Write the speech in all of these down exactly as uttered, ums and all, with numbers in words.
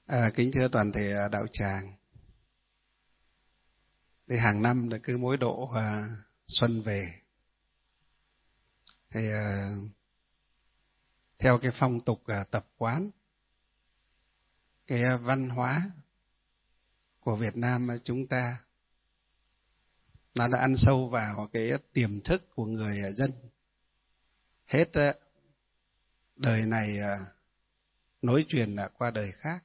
À, kính thưa toàn thể đạo tràng, thì hàng năm là cứ mỗi độ à, xuân về, thì à, theo cái phong tục à, tập quán, cái à, văn hóa của Việt Nam chúng ta, nó đã ăn sâu vào cái tiềm thức của người à, dân. Hết à, đời này à, nối truyền à, qua đời khác.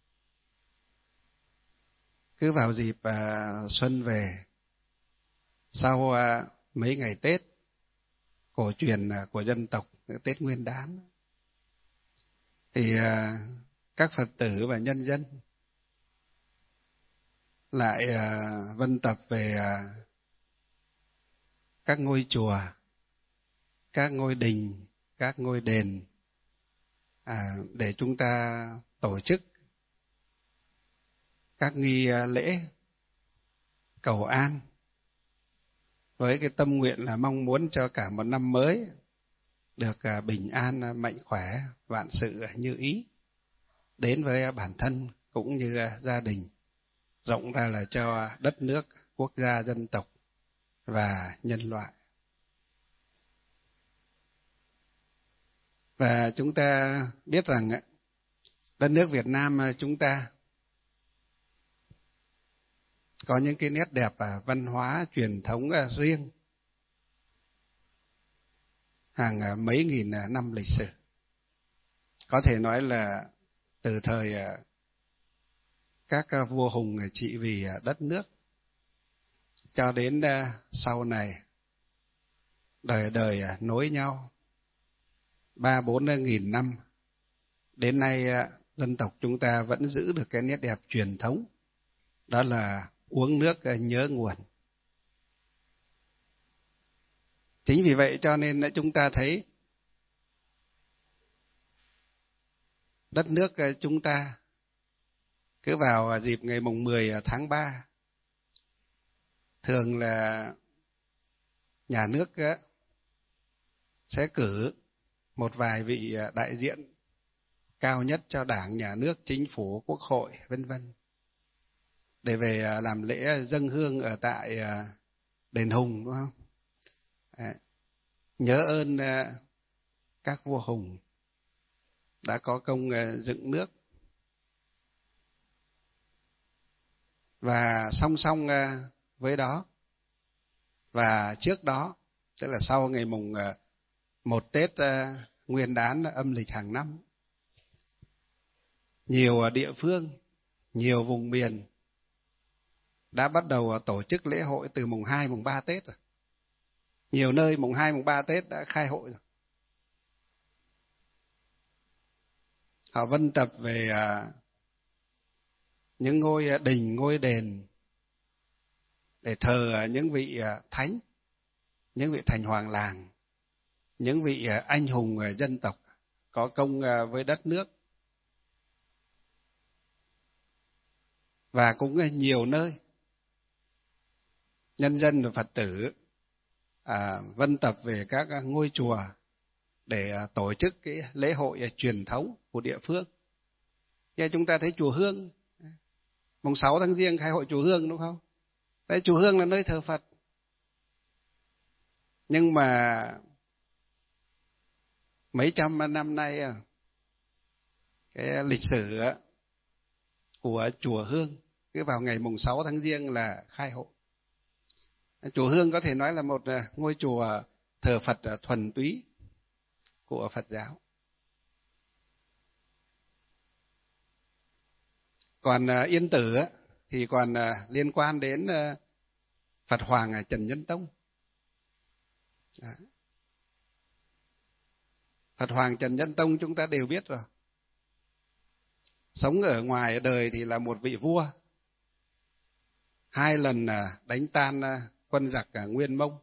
Cứ vào dịp à, xuân về, sau à, mấy ngày Tết cổ truyền à, của dân tộc, Tết Nguyên Đán, thì à, các Phật tử và nhân dân lại à, vân tập về à, các ngôi chùa, các ngôi đình, các ngôi đền, à, để chúng ta tổ chức các nghi lễ cầu an, với cái tâm nguyện là mong muốn cho cả một năm mới được bình an, mạnh khỏe, vạn sự như ý đến với bản thân cũng như gia đình, rộng ra là cho đất nước, quốc gia, dân tộc và nhân loại. Và chúng ta biết rằng đất nước Việt Nam chúng ta có những cái nét đẹp và văn hóa truyền thống riêng hàng mấy nghìn năm lịch sử. Có thể nói là từ thời các vua hùng trị vì đất nước cho đến sau này, đời đời nối nhau ba bốn nghìn năm, đến nay dân tộc chúng ta vẫn giữ được cái nét đẹp truyền thống, đó là uống nước nhớ nguồn. Chính vì vậy cho nên chúng ta thấy đất nước chúng ta cứ vào dịp ngày mùng mười tháng ba, thường là nhà nước sẽ cử một vài vị đại diện cao nhất cho Đảng, Nhà nước, Chính phủ, Quốc hội, vân vân, để về làm lễ dâng hương ở tại đền Hùng, đúng không? À, nhớ ơn các vua hùng đã có công dựng nước. Và song song với đó và trước đó, tức là sau ngày mùng một Tết Nguyên Đán âm lịch hàng năm, nhiều địa phương, nhiều vùng miền đã bắt đầu tổ chức lễ hội từ mùng hai, mùng ba Tết rồi. Nhiều nơi mùng hai, mùng ba Tết đã khai hội rồi. Họ vân tập về những ngôi đình, ngôi đền để thờ những vị thánh, những vị thành hoàng làng, những vị anh hùng dân tộc có công với đất nước. Và cũng nhiều nơi nhân dân và Phật tử à, vân tập về các ngôi chùa để à, tổ chức cái lễ hội truyền thống của địa phương. Như chúng ta thấy chùa Hương, mùng sáu tháng Giêng khai hội chùa Hương, đúng không? Đấy, chùa Hương là nơi thờ Phật. Nhưng mà mấy trăm năm nay cái lịch sử của chùa Hương cứ vào ngày mùng sáu tháng Giêng là khai hội. Chùa Hương có thể nói là một ngôi chùa thờ Phật thuần túy của Phật giáo. Còn Yên Tử thì còn liên quan đến Phật Hoàng Trần Nhân Tông. Phật Hoàng Trần Nhân Tông chúng ta đều biết rồi. Sống ở ngoài đời thì là một vị vua, hai lần đánh tan quân giặc Nguyên Mông.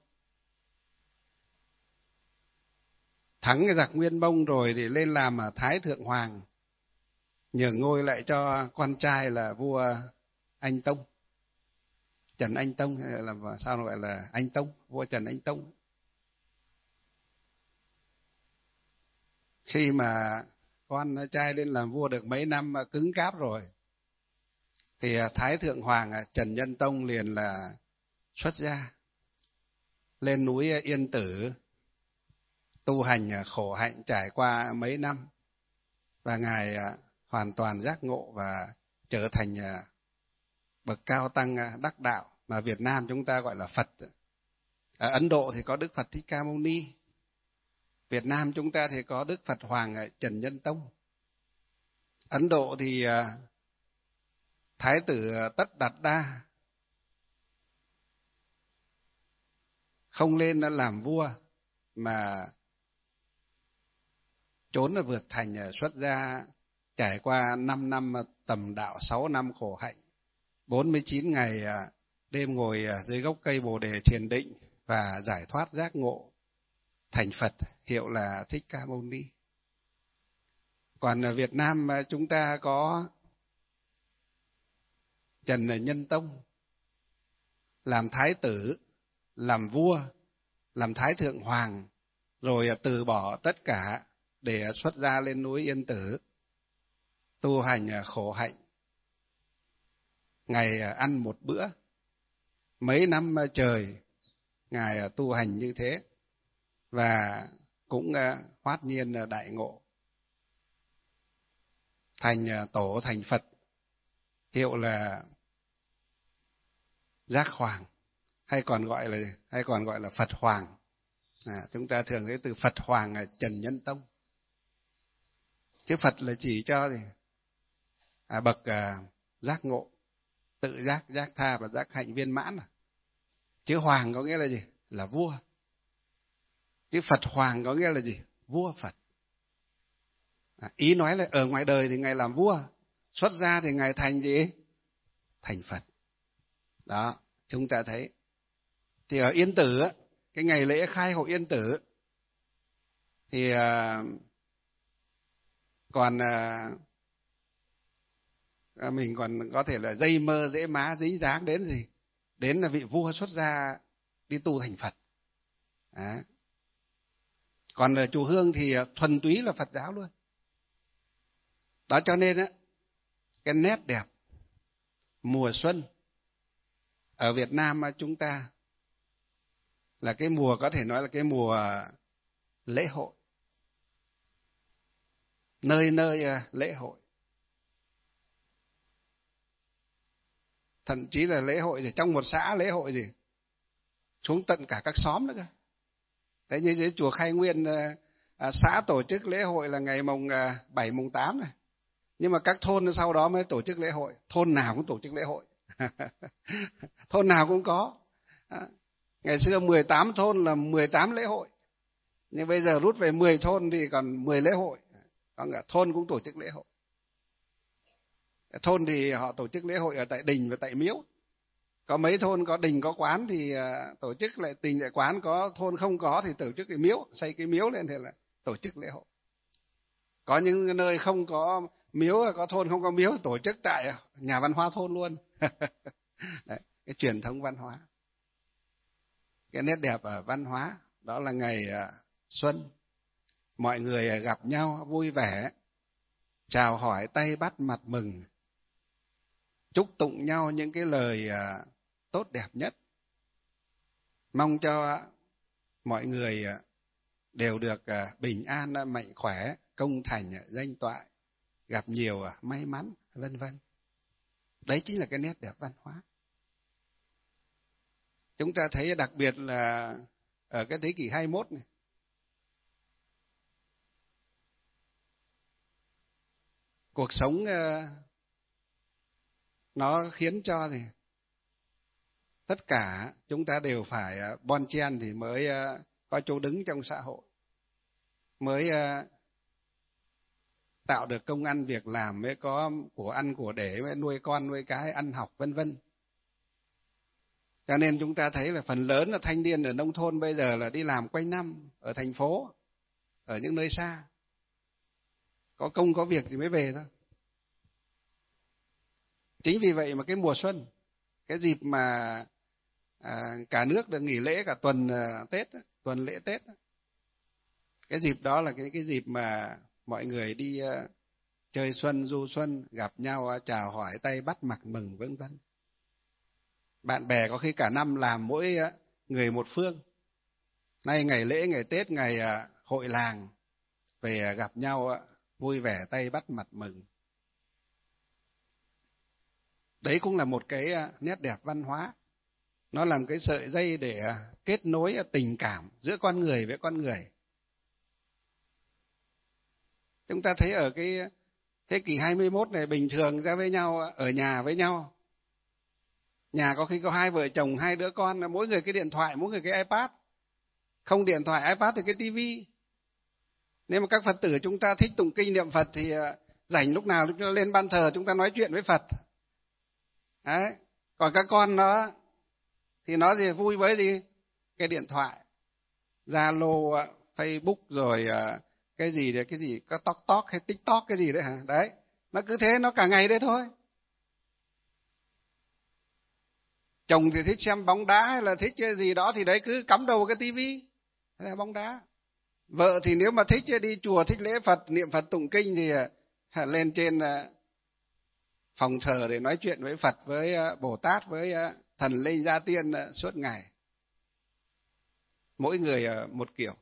Thắng cái giặc Nguyên Mông rồi thì lên làm Thái Thượng Hoàng, nhường ngôi lại cho con trai là vua Anh Tông, Trần Anh Tông, là sao gọi là Anh Tông, vua Trần Anh Tông. Khi mà con trai lên làm vua được mấy năm mà cứng cáp rồi. Thì Thái Thượng Hoàng Trần Nhân Tông liền là xuất gia lên núi Yên Tử tu hành khổ hạnh trải qua mấy năm, và ngài hoàn toàn giác ngộ và trở thành bậc cao tăng đắc đạo, mà Việt Nam chúng ta gọi là Phật. Ở Ấn Độ thì có Đức Phật Thích Ca Mâu Ni, Việt Nam chúng ta thì có Đức Phật Hoàng Trần Nhân Tông. Ấn Độ thì Thái tử Tất Đạt Đa không lên làm vua mà trốn ở vượt thành xuất gia, trải qua năm năm tầm đạo, sáu năm khổ hạnh, bốn mươi chín ngày đêm ngồi dưới gốc cây Bồ Đề thiền định và giải thoát giác ngộ thành Phật, hiệu là Thích Ca Mâu Ni. Còn ở Việt Nam chúng ta có Trần Nhân Tông làm thái tử, làm vua, làm Thái Thượng Hoàng, rồi từ bỏ tất cả để xuất gia lên núi Yên Tử tu hành khổ hạnh, ngày ăn một bữa, mấy năm trời ngài tu hành như thế, và cũng hoát nhiên đại ngộ thành tổ thành Phật, hiệu là Giác Hoàng, hay còn gọi là hay còn gọi là Phật Hoàng. À, chúng ta thường thấy từ Phật Hoàng Trần Nhân Tông. Chứ Phật là chỉ cho gì? À, bậc à, giác ngộ, tự giác, giác tha và giác hạnh viên mãn. À. Chứ Hoàng có nghĩa là gì? Là vua. Chứ Phật Hoàng có nghĩa là gì? Vua Phật. À, ý nói là ở ngoài đời thì ngài làm vua, xuất gia thì ngài thành gì? Thành Phật. Đó, chúng ta thấy. Thì ở Yên Tử, cái ngày lễ khai hội Yên Tử, thì à, còn à, mình còn có thể là dây mơ dễ má dính dáng đến gì? Đến là vị vua xuất gia đi tu thành Phật. Đó. Còn ở chùa Hương thì thuần túy là Phật giáo luôn. Đó cho nên á, cái nét đẹp mùa xuân ở Việt Nam chúng ta là cái mùa, có thể nói là cái mùa lễ hội. Nơi nơi lễ hội. Thậm chí là lễ hội gì, trong một xã lễ hội gì, xuống tận cả các xóm nữa cơ. Thế như cái chùa Khai Nguyên, à, xã tổ chức lễ hội là ngày mùng bảy, mùng tám này. Nhưng mà các thôn sau đó mới tổ chức lễ hội. Thôn nào cũng tổ chức lễ hội. Thôn nào cũng có. À, ngày xưa mười tám thôn là mười tám lễ hội. Nhưng bây giờ rút về mười thôn thì còn mười lễ hội. Còn cả thôn cũng tổ chức lễ hội. Thôn thì họ tổ chức lễ hội ở tại đình và tại miếu. Có mấy thôn có đình có quán thì tổ chức lại đình lại quán, có thôn không có thì tổ chức cái miếu, xây cái miếu lên thì là tổ chức lễ hội. Có những nơi không có miếu, có thôn không có miếu, tổ chức tại nhà văn hóa thôn luôn. Đấy, cái truyền thống văn hóa. Cái nét đẹp ở văn hóa đó là ngày xuân, mọi người gặp nhau vui vẻ, chào hỏi tay bắt mặt mừng, chúc tụng nhau những cái lời tốt đẹp nhất, mong cho mọi người đều được bình an, mạnh khỏe, công thành, danh toại, gặp nhiều may mắn, vân vân. Đấy chính là cái nét đẹp văn hóa. Chúng ta thấy đặc biệt là ở cái thế kỷ hai mươi mốt này, cuộc sống nó khiến cho gì? Tất cả chúng ta đều phải bon chen thì mới có chỗ đứng trong xã hội, mới tạo được công ăn việc làm, mới có của ăn của để, mới nuôi con nuôi cái, ăn học vân vân. Cho nên chúng ta thấy là phần lớn là thanh niên ở nông thôn bây giờ là đi làm quanh năm, ở thành phố, ở những nơi xa, có công có việc thì mới về thôi. Chính vì vậy mà cái mùa xuân, cái dịp mà à, cả nước được nghỉ lễ cả tuần à, Tết, tuần lễ Tết, cái dịp đó là cái cái dịp mà mọi người đi chơi xuân du xuân, gặp nhau chào hỏi tay bắt mặt mừng vân vân. Bạn bè có khi cả năm làm mỗi người một phương. Nay ngày lễ, ngày Tết, ngày hội làng về gặp nhau vui vẻ tay bắt mặt mừng. Đấy cũng là một cái nét đẹp văn hóa. Nó làm cái sợi dây để kết nối tình cảm giữa con người với con người. Chúng ta thấy ở cái thế kỷ hai mươi mốt này, bình thường ra với nhau, ở nhà với nhau. Nhà có khi có hai vợ chồng, hai đứa con, mỗi người cái điện thoại, mỗi người cái iPad. Không điện thoại, iPad thì cái tivi. Nếu mà các Phật tử chúng ta thích tụng kinh niệm Phật thì rảnh lúc nào chúng ta lên ban thờ chúng ta nói chuyện với Phật. Đấy. Còn các con nó thì nó thì vui với gì? Cái điện thoại, Zalo, Facebook rồi cái gì đấy, cái gì có TikTok hay TikTok cái gì đấy hả? Đấy, nó cứ thế nó cả ngày đấy thôi. Chồng thì thích xem bóng đá hay là thích cái gì đó thì đấy cứ cắm đầu vào cái tivi, thế là bóng đá. Vợ thì nếu mà thích đi chùa, thích lễ Phật, niệm Phật tụng kinh thì lên trên phòng thờ để nói chuyện với Phật, với Bồ Tát, với thần linh gia tiên suốt ngày. Mỗi người một kiểu.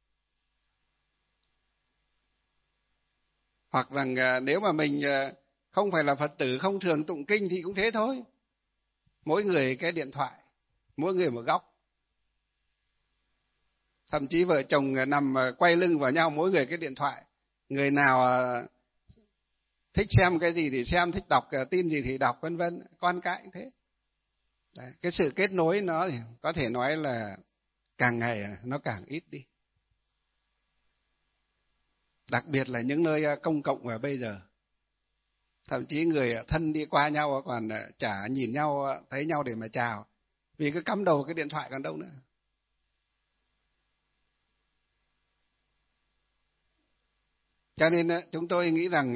Hoặc rằng nếu mà mình không phải là Phật tử, không thường tụng kinh thì cũng thế thôi. Mỗi người cái điện thoại, mỗi người một góc. Thậm chí vợ chồng nằm quay lưng vào nhau, mỗi người cái điện thoại. Người nào thích xem cái gì thì xem, thích đọc tin gì thì đọc, vân vân. Con cái cũng thế. Đấy, cái sự kết nối nó thì có thể nói là càng ngày nó càng ít đi. Đặc biệt là những nơi công cộng vào bây giờ. Thậm chí người thân đi qua nhau còn chả nhìn nhau, thấy nhau để mà chào. Vì cứ cắm đầu cái điện thoại còn đâu nữa. Cho nên chúng tôi nghĩ rằng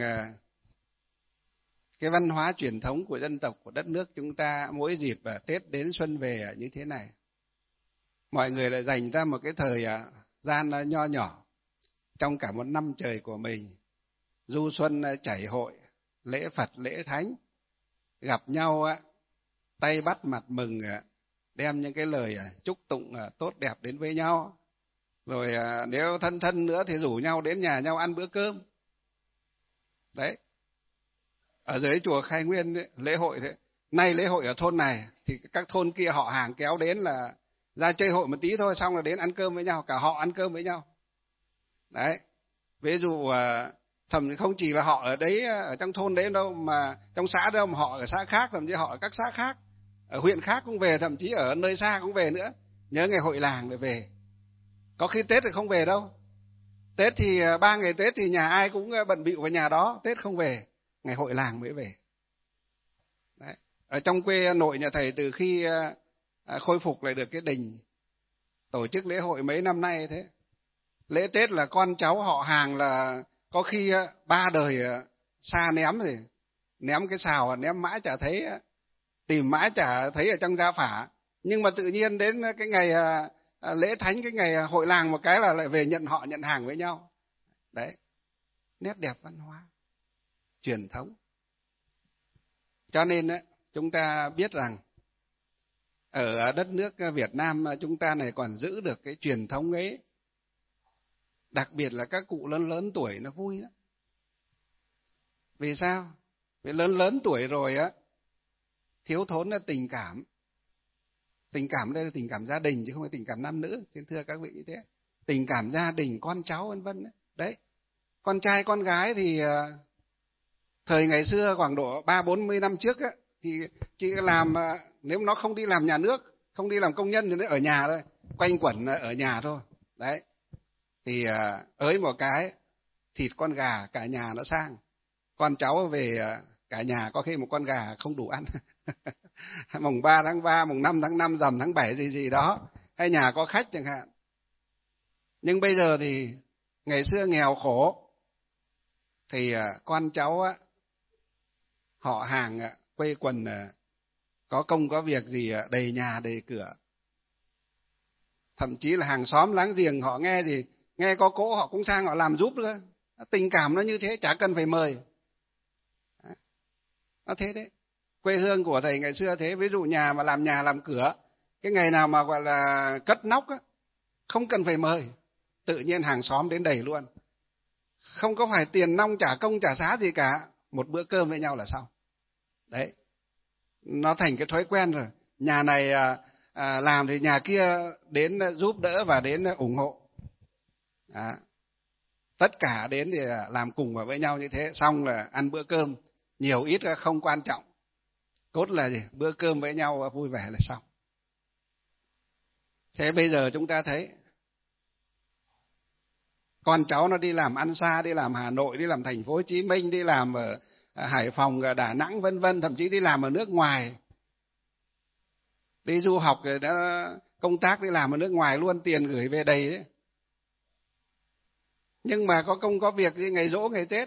cái văn hóa truyền thống của dân tộc, của đất nước chúng ta, mỗi dịp Tết đến xuân về như thế này, mọi người lại dành ra một cái thời gian nho nhỏ trong cả một năm trời của mình, du xuân chảy hội, lễ Phật, lễ Thánh, gặp nhau tay bắt mặt mừng, đem những cái lời chúc tụng tốt đẹp đến với nhau. Rồi nếu thân thân nữa thì rủ nhau đến nhà nhau ăn bữa cơm. Đấy. Ở dưới chùa Khai Nguyên ấy, lễ hội thế. Nay lễ hội ở thôn này thì các thôn kia họ hàng kéo đến là ra chơi hội một tí thôi, xong là đến ăn cơm với nhau, cả họ ăn cơm với nhau. Đấy. Ví dụ thậm không chỉ là họ ở đấy, ở trong thôn đấy đâu, mà trong xã đâu, mà họ ở xã khác, thậm chí họ ở các xã khác, ở huyện khác cũng về, thậm chí ở nơi xa cũng về nữa. Nhớ ngày hội làng để về. Có khi Tết thì không về đâu. Tết thì ba ngày Tết thì nhà ai cũng bận bịu vào nhà đó, Tết không về, ngày hội làng mới về. Đấy. Ở trong quê nội nhà thầy, từ khi khôi phục lại được cái đình, tổ chức lễ hội mấy năm nay thế, lễ Tết là con cháu họ hàng là có khi ba đời xa ném rồi, ném cái xào ném mãi chả thấy, tìm mãi chả thấy ở trong gia phả. Nhưng mà tự nhiên đến cái ngày lễ Thánh, cái ngày hội làng một cái là lại về nhận họ, nhận hàng với nhau. Đấy, nét đẹp văn hóa truyền thống. Cho nên chúng ta biết rằng ở đất nước Việt Nam chúng ta này còn giữ được cái truyền thống ấy. Đặc biệt là các cụ lớn lớn tuổi nó vui lắm. Vì sao? Vì lớn lớn tuổi rồi á, thiếu thốn là tình cảm. Tình cảm đây là tình cảm gia đình chứ không phải tình cảm nam nữ, xin thưa các vị như thế. Tình cảm gia đình, con cháu vân vân đấy. Đấy. Con trai con gái thì thời ngày xưa khoảng độ ba bốn mươi năm trước á, thì chỉ làm, nếu nó không đi làm nhà nước, không đi làm công nhân thì nó ở nhà thôi, quanh quẩn ở nhà thôi. Đấy. Thì ới một cái thịt con gà cả nhà nó sang. Con cháu về cả nhà có khi một con gà không đủ ăn. Mùng ba tháng ba, mùng năm tháng năm, rằm tháng bảy gì gì đó, hay nhà có khách chẳng hạn. Nhưng bây giờ thì ngày xưa nghèo khổ thì con cháu họ hàng quây quần, có công có việc gì đầy nhà đầy cửa. Thậm chí là hàng xóm láng giềng họ nghe gì, nghe có cỗ họ cũng sang họ làm giúp nữa. Tình cảm nó như thế, chả cần phải mời. Nó thế đấy. Quê hương của thầy ngày xưa thế, ví dụ nhà mà làm nhà làm cửa, cái ngày nào mà gọi là cất nóc á, không cần phải mời, tự nhiên hàng xóm đến đầy luôn. Không có phải tiền nong trả công trả giá gì cả, một bữa cơm với nhau là xong. Đấy, nó thành cái thói quen rồi. Nhà này à, à, làm thì nhà kia đến giúp đỡ và đến ủng hộ. Đó. Tất cả đến thì làm cùng vào với nhau như thế, xong là ăn bữa cơm, nhiều ít không quan trọng. Cốt là gì? Bữa cơm với nhau vui vẻ là xong. Thế bây giờ chúng ta thấy con cháu nó đi làm ăn xa, đi làm Hà Nội, đi làm thành phố Hồ Chí Minh, đi làm ở Hải Phòng, ở Đà Nẵng vân vân, thậm chí đi làm ở nước ngoài, đi du học rồi đã công tác, đi làm ở nước ngoài luôn, tiền gửi về đầy đấy. Nhưng mà có công có việc gì ngày giỗ ngày Tết,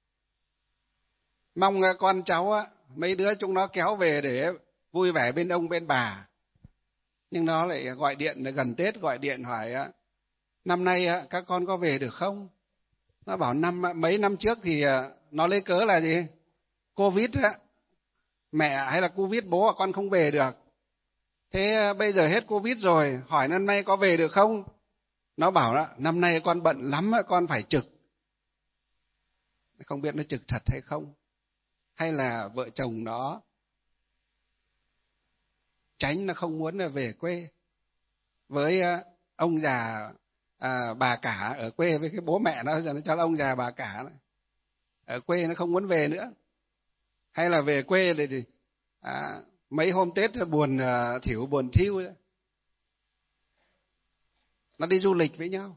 mong con cháu á, mấy đứa chúng nó kéo về để vui vẻ bên ông bên bà. Nhưng nó lại gọi điện gần Tết, gọi điện hỏi năm nay các con có về được không? Nó bảo năm mấy năm trước thì nó lấy cớ là gì? Covid á, mẹ hay là Covid bố con không về được. Thế bây giờ hết Covid rồi, hỏi năm nay có về được không? Nó bảo đó, năm nay con bận lắm, con phải trực. Không biết nó trực thật hay không? Hay là vợ chồng nó tránh, nó không muốn về quê với ông già à, bà cả ở quê, với cái bố mẹ nó, giờ nó cho ông già bà cả này. Ở quê nó không muốn về nữa. Hay là về quê thì, thì à, mấy hôm Tết buồn à, thỉu buồn thiu. Nó đi du lịch với nhau,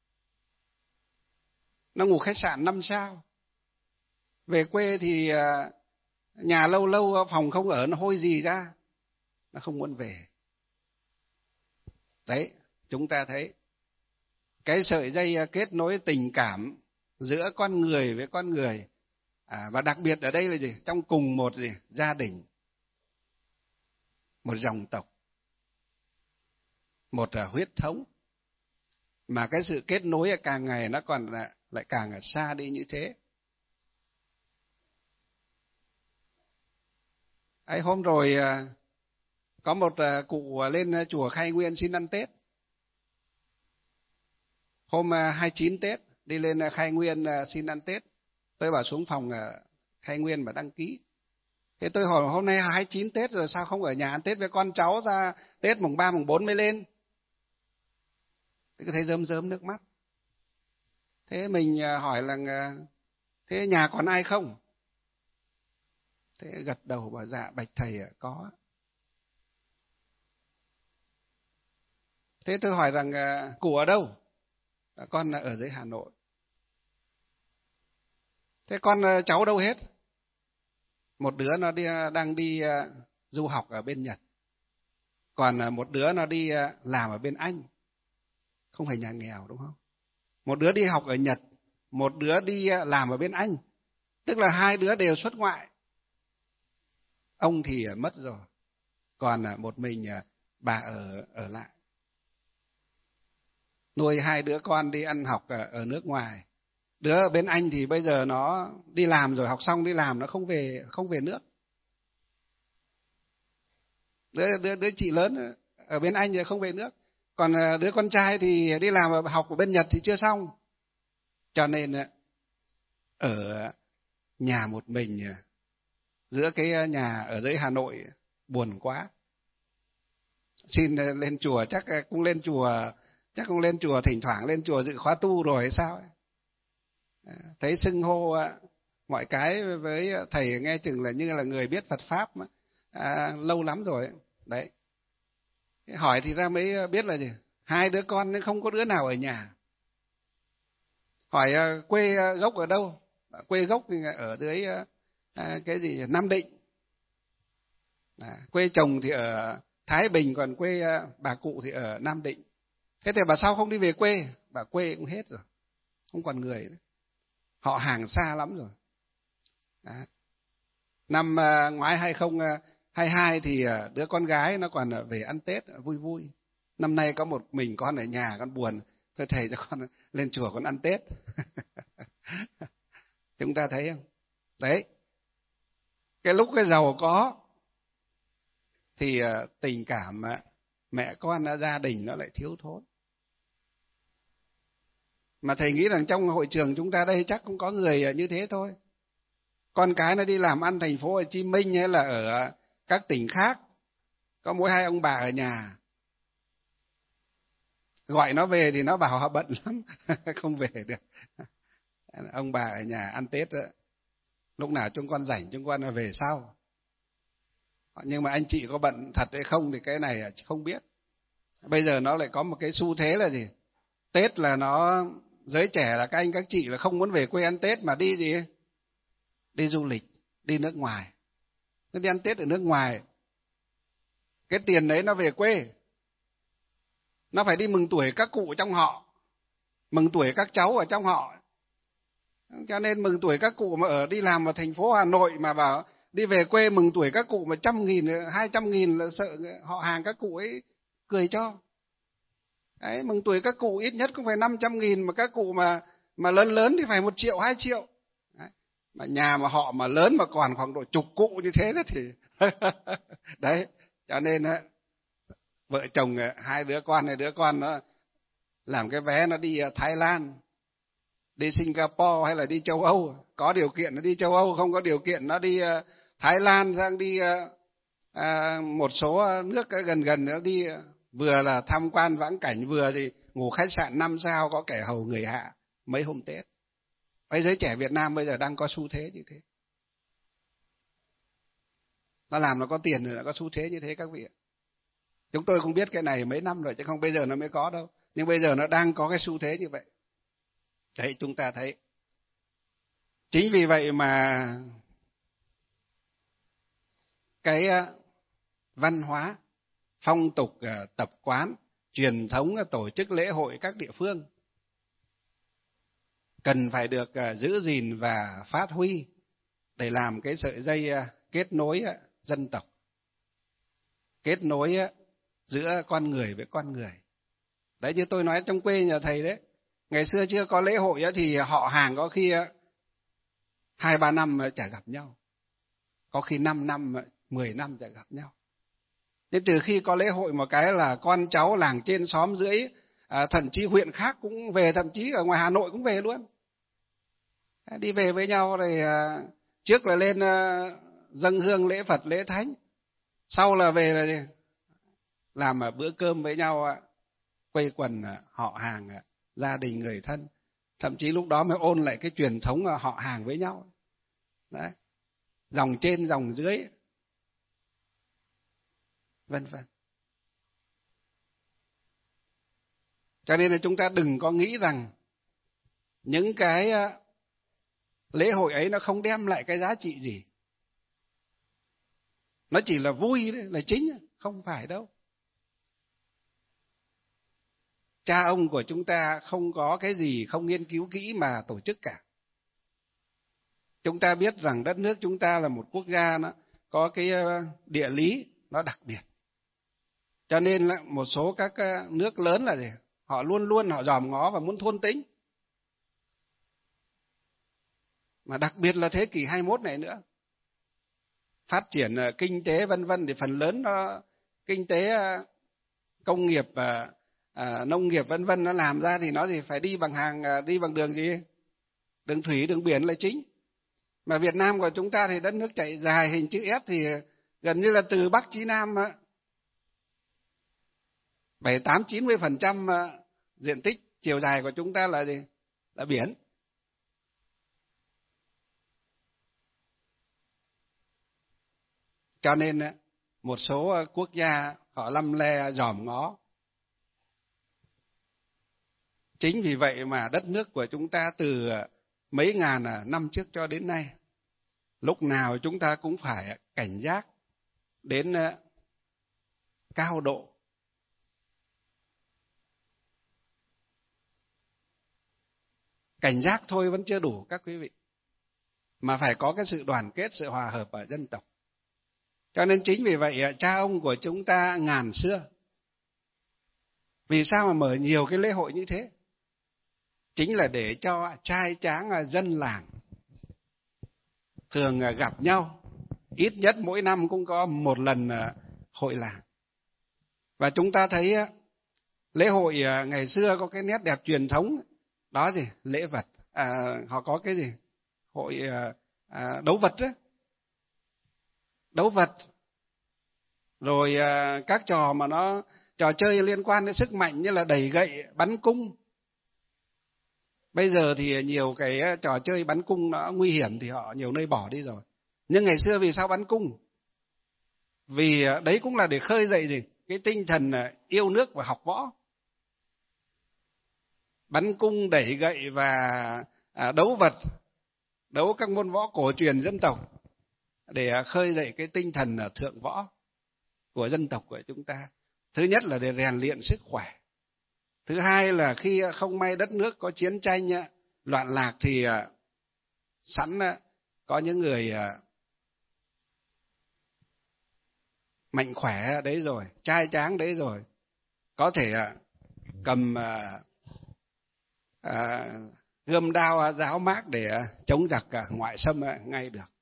nó ngủ khách sạn năm sao. Về quê thì à, nhà lâu lâu phòng không ở, nó hôi gì ra, nó không muốn về. Đấy, chúng ta thấy cái sợi dây kết nối tình cảm giữa con người với con người, à, và đặc biệt ở đây là gì? Trong cùng một gì? Gia đình, một dòng tộc, một uh, huyết thống, mà cái sự kết nối càng ngày nó còn là, lại càng xa đi như thế. Ấy, hôm rồi uh, có một uh, cụ lên chùa Khai Nguyên xin ăn Tết. Hôm uh, hai mươi chín Tết đi lên uh, Khai Nguyên uh, xin ăn Tết. Tôi bảo xuống phòng uh, Khai Nguyên mà đăng ký. Thế tôi hỏi hôm nay hai mươi chín Tết rồi sao không ở nhà ăn Tết với con cháu, ra Tết mùng ba mùng bốn mới lên. Thế cứ thấy rơm rớm nước mắt. Thế mình uh, hỏi là uh, thế nhà còn ai không? Thế gật đầu bảo dạ bạch thầy uh, có. Thế tôi hỏi rằng uh, cụ ở đâu? Con ở dưới Hà Nội. Thế con cháu đâu hết? Một đứa nó đi, đang đi uh, du học ở bên Nhật, còn uh, một đứa nó đi uh, làm ở bên Anh. Không phải nhà nghèo đúng không? Một đứa đi học ở Nhật, một đứa đi uh, làm ở bên Anh, tức là hai đứa đều xuất ngoại. Ông thì uh, mất rồi, còn uh, một mình uh, bà ở ở lại nuôi hai đứa con đi ăn học uh, ở nước ngoài. Đứa ở bên Anh thì bây giờ nó đi làm rồi, học xong đi làm nó không về không về nước. Đứa, đứa, đứa chị lớn ở bên Anh thì không về nước. Còn đứa con trai thì đi làm học ở bên Nhật thì chưa xong. Cho nên ở nhà một mình giữa cái nhà ở dưới Hà Nội buồn quá. Xin lên chùa, chắc cũng lên chùa, chắc cũng lên chùa, thỉnh thoảng lên chùa dự khóa tu rồi hay sao ấy. Thấy xưng hô mọi cái với thầy nghe chừng là như là người biết Phật Pháp mà, à, lâu lắm rồi. Đấy. Hỏi thì ra mới biết là gì? Hai đứa con không có đứa nào ở nhà. Hỏi quê gốc ở đâu? Quê gốc thì ở dưới à, cái gì Nam Định. À, quê chồng thì ở Thái Bình, còn quê bà cụ thì ở Nam Định. Thế thì bà sao không đi về quê? Bà quê cũng hết rồi, không còn người nữa. Họ hàng xa lắm rồi. Đó. Năm uh, ngoái hai không hai hai thì uh, đứa con gái nó còn uh, về ăn Tết uh, vui vui. Năm nay có một mình con ở nhà, con buồn. Thôi thầy cho con lên chùa con ăn Tết. Chúng ta thấy không? Đấy, cái lúc cái giàu có thì tình cảm mẹ con đã gia đình nó lại thiếu thốn. Mà thầy nghĩ rằng trong hội trường chúng ta đây chắc cũng có người như thế thôi. Con cái nó đi làm ăn thành phố Hồ Chí Minh hay là ở các tỉnh khác, có mỗi hai ông bà ở nhà. Gọi nó về thì nó bảo họ bận lắm, không về được. Ông bà ở nhà ăn Tết đó, lúc nào chúng con rảnh chúng con về sau. Nhưng mà anh chị có bận thật hay không thì cái này không biết. Bây giờ nó lại có một cái xu thế là gì? Tết là nó, giới trẻ là các anh các chị là không muốn về quê ăn Tết mà đi gì? Đi du lịch, đi nước ngoài. Nó đi ăn Tết ở nước ngoài. Cái tiền đấy nó về quê. Nó phải đi mừng tuổi các cụ trong họ, mừng tuổi các cháu ở trong họ. Cho nên mừng tuổi các cụ mà ở đi làm ở thành phố Hà Nội mà bảo đi về quê mừng tuổi các cụ mà trăm nghìn, hai trăm nghìn là sợ họ hàng các cụ ấy cười cho. Đấy, mừng tuổi các cụ ít nhất cũng phải năm trăm nghìn, mà các cụ mà mà lớn lớn thì phải một triệu, hai triệu. Đấy. Mà nhà mà họ mà lớn mà còn khoảng độ chục cụ như thế đó thì đấy, cho nên vợ chồng hai đứa con này đứa con nó làm cái vé nó đi Thái Lan, đi Singapore hay là đi châu Âu. Có điều kiện nó đi châu Âu, không có điều kiện nó đi Thái Lan, sang đi à, một số nước gần gần nó đi, vừa là tham quan vãng cảnh, vừa thì ngủ khách sạn năm sao, có kẻ hầu người hạ mấy hôm Tết. Bây giới trẻ Việt Nam bây giờ đang có xu thế như thế. Nó làm nó có tiền rồi, nó có xu thế như thế các vị ạ. Chúng tôi không biết cái này mấy năm rồi chứ không bây giờ nó mới có đâu. Nhưng bây giờ nó đang có cái xu thế như vậy. Đấy, chúng ta thấy. Chính vì vậy mà cái văn hóa, phong tục, tập quán, truyền thống tổ chức lễ hội các địa phương cần phải được giữ gìn và phát huy để làm cái sợi dây kết nối dân tộc, kết nối giữa con người với con người. Đấy, như tôi nói trong quê nhà thầy đấy, ngày xưa chưa có lễ hội thì họ hàng có khi hai ba năm chả gặp nhau, có khi năm năm, mười năm chả gặp nhau. Nhưng từ khi có lễ hội một cái là con cháu làng trên xóm dưới, à, thậm chí huyện khác cũng về, thậm chí ở ngoài Hà Nội cũng về luôn. Đi về với nhau rồi à, trước là lên à, dâng hương lễ Phật lễ Thánh, sau là về là làm bữa cơm với nhau, quây quần họ hàng, gia đình người thân, thậm chí lúc đó mới ôn lại cái truyền thống họ hàng với nhau. Đấy, dòng trên dòng dưới, vân vân. Cho nên là chúng ta đừng có nghĩ rằng những cái lễ hội ấy nó không đem lại cái giá trị gì, nó chỉ là vui đấy, là chính, không phải đâu. Cha ông của chúng ta không có cái gì không nghiên cứu kỹ mà tổ chức cả. Chúng ta biết rằng đất nước chúng ta là một quốc gia nó có cái địa lý nó đặc biệt. Cho nên là một số các nước lớn là gì? Họ luôn luôn họ dòm ngó và muốn thôn tính. Mà đặc biệt là thế kỷ hai mươi mốt này nữa. Phát triển kinh tế vân vân thì phần lớn nó kinh tế công nghiệp và à, nông nghiệp vân vân nó làm ra thì nó gì phải đi bằng hàng, đi bằng đường gì? Đường thủy, đường biển là chính. Mà Việt Nam của chúng ta thì đất nước chạy dài hình chữ S thì gần như là từ Bắc chí Nam bảy tám chín mươi phần trăm diện tích chiều dài của chúng ta là gì? Là biển. Cho nên một số quốc gia họ lăm le dòm ngó. Chính vì vậy mà đất nước của chúng ta từ mấy ngàn năm trước cho đến nay, lúc nào chúng ta cũng phải cảnh giác đến cao độ. Cảnh giác thôi vẫn chưa đủ các quý vị, mà phải có cái sự đoàn kết, sự hòa hợp ở dân tộc. Cho nên chính vì vậy cha ông của chúng ta ngàn xưa, vì sao mà mở nhiều cái lễ hội như thế? chính là để cho trai tráng dân làng thường gặp nhau, ít nhất mỗi năm cũng có một lần hội làng. Và chúng ta thấy lễ hội ngày xưa có cái nét đẹp truyền thống đó gì, lễ vật, à, họ có cái gì, hội à, đấu vật đó, đấu vật, rồi à, các trò mà nó trò chơi liên quan đến sức mạnh như là đẩy gậy, bắn cung. Bây giờ thì nhiều cái trò chơi bắn cung nó nguy hiểm thì họ nhiều nơi bỏ đi rồi. Nhưng ngày xưa vì sao bắn cung? Vì đấy cũng là để khơi dậy gì? Cái tinh thần yêu nước và học võ. Bắn cung, đẩy gậy và đấu vật, đấu các môn võ cổ truyền dân tộc để khơi dậy cái tinh thần thượng võ của dân tộc của chúng ta. Thứ nhất là để rèn luyện sức khỏe. Thứ hai là khi không may đất nước có chiến tranh, loạn lạc thì sẵn có những người mạnh khỏe đấy rồi, trai tráng đấy rồi, có thể cầm à, gươm đao giáo mác để chống giặc ngoại xâm ngay được.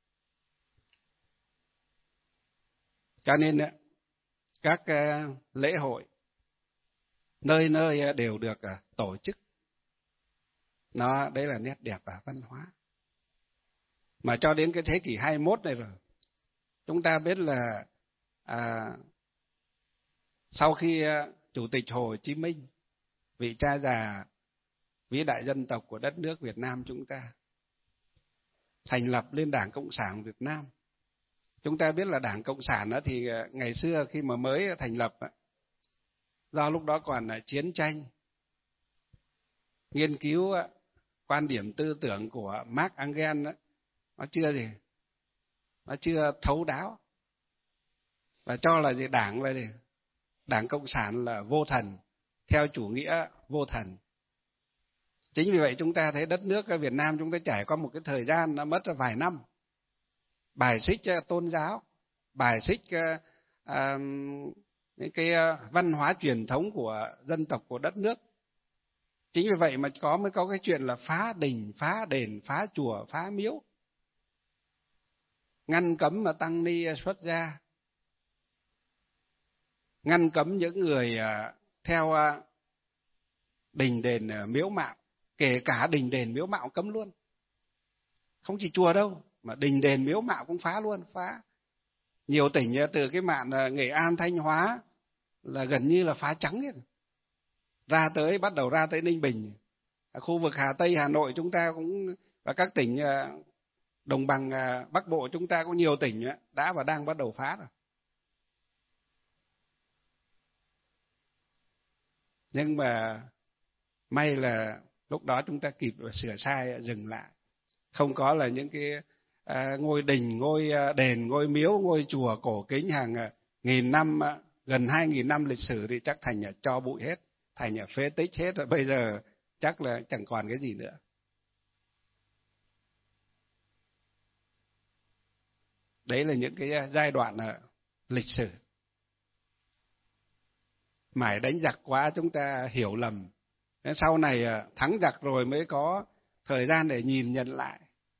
Cho nên các lễ hội nơi nơi đều được tổ chức. Nó đấy là nét đẹp và văn hóa. Mà cho đến cái thế kỷ hai mươi mốt này rồi, chúng ta biết là à, sau khi Chủ tịch Hồ Chí Minh, vị cha già vĩ đại dân tộc của đất nước Việt Nam chúng ta, thành lập lên Đảng Cộng sản Việt Nam. Chúng ta biết là Đảng Cộng sản đó thì ngày xưa khi mà mới thành lập, do lúc đó còn chiến tranh, nghiên cứu quan điểm tư tưởng của Marx Engels đó, nó chưa gì, nó chưa thấu đáo, và cho là gì, đảng là gì, Đảng Cộng sản là vô thần, theo chủ nghĩa vô thần. Chính vì vậy chúng ta thấy đất nước Việt Nam chúng ta trải qua một cái thời gian nó mất vài năm bài xích tôn giáo, bài xích uh, những cái văn hóa truyền thống của dân tộc, của đất nước. Chính vì vậy mà có mới có cái chuyện là phá đình, phá đền, phá chùa, phá miếu, ngăn cấm mà tăng ni xuất gia, ngăn cấm những người theo đình đền miếu mạo, kể cả đình đền miếu mạo cấm luôn. Không chỉ chùa đâu, mà đình đền miếu mạo cũng phá luôn, phá. Nhiều tỉnh từ cái mạn Nghệ An, Thanh Hóa là gần như là phá trắng hết. Ra tới, bắt đầu ra tới Ninh Bình, khu vực Hà Tây, Hà Nội chúng ta cũng, và các tỉnh đồng bằng Bắc Bộ chúng ta có nhiều tỉnh đã và đang bắt đầu phá rồi. Nhưng mà may là lúc đó chúng ta kịp sửa sai, dừng lại. Không có là những cái à, ngôi đình, ngôi đền, ngôi miếu, ngôi chùa cổ kính hàng nghìn năm, gần hai nghìn năm lịch sử thì chắc thành cho bụi hết, thành phế tích hết rồi. Bây giờ chắc là chẳng còn cái gì nữa. Đấy là những cái giai đoạn lịch sử. Mãi đánh giặc quá chúng ta hiểu lầm. Sau này thắng giặc rồi mới có thời gian để nhìn nhận lại,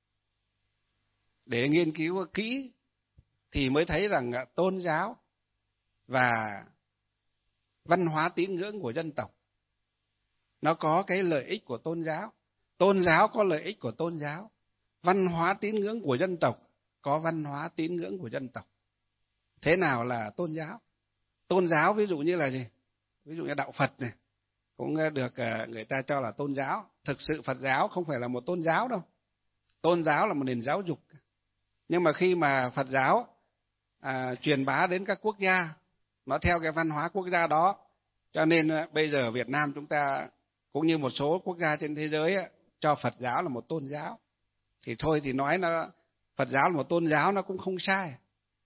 để nghiên cứu kỹ, thì mới thấy rằng tôn giáo và văn hóa tín ngưỡng của dân tộc nó có cái lợi ích của tôn giáo, tôn giáo có lợi ích của tôn giáo, văn hóa tín ngưỡng của dân tộc có văn hóa tín ngưỡng của dân tộc. Thế nào là tôn giáo? Tôn giáo ví dụ như là gì? Ví dụ như đạo Phật này cũng được người ta cho là tôn giáo. Thực sự Phật giáo không phải là một tôn giáo đâu. Tôn giáo là một nền giáo dục. Nhưng mà khi mà Phật giáo à, truyền bá đến các quốc gia, nó theo cái văn hóa quốc gia đó, cho nên bây giờ Việt Nam chúng ta cũng như một số quốc gia trên thế giới cho Phật giáo là một tôn giáo. Thì thôi thì nói nó Phật giáo là một tôn giáo nó cũng không sai.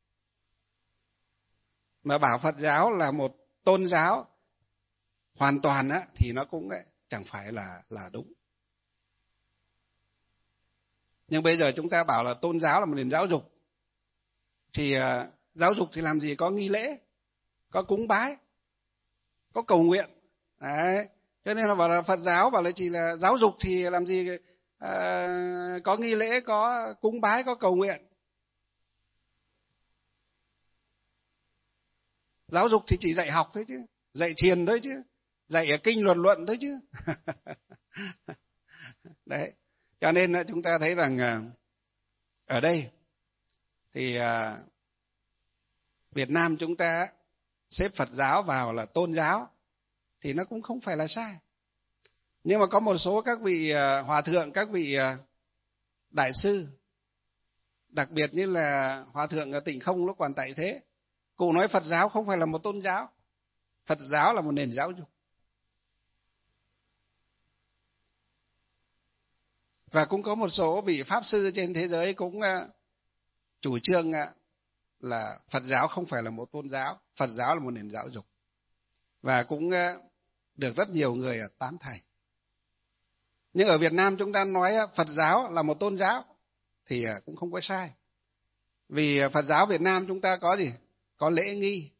Mà bảo Phật giáo là một tôn giáo hoàn toàn á, thì nó cũng ấy, chẳng phải là là đúng. Nhưng bây giờ chúng ta bảo là tôn giáo là một nền giáo dục, thì uh, giáo dục thì làm gì có nghi lễ, có cúng bái, có cầu nguyện. Đấy. Cho nên là bảo là Phật giáo bảo là chỉ là giáo dục thì làm gì à, có nghi lễ, có cúng bái, có cầu nguyện. Giáo dục thì chỉ dạy học thôi chứ, dạy thiền thôi chứ, dạy kinh luật luận thôi chứ. Đấy, cho nên chúng ta thấy rằng ở đây thì Việt Nam chúng ta xếp Phật giáo vào là tôn giáo thì nó cũng không phải là sai. Nhưng mà có một số các vị hòa thượng, các vị đại sư, đặc biệt như là hòa thượng Tịnh Không lúc còn tại thế, cụ nói Phật giáo không phải là một tôn giáo, Phật giáo là một nền giáo dục. Và cũng có một số vị pháp sư trên thế giới cũng chủ trương là Phật giáo không phải là một tôn giáo, Phật giáo là một nền giáo dục. Và cũng được rất nhiều người tán thành. Nhưng ở Việt Nam chúng ta nói Phật giáo là một tôn giáo thì cũng không có sai. Vì Phật giáo Việt Nam chúng ta có gì? Có lễ nghi,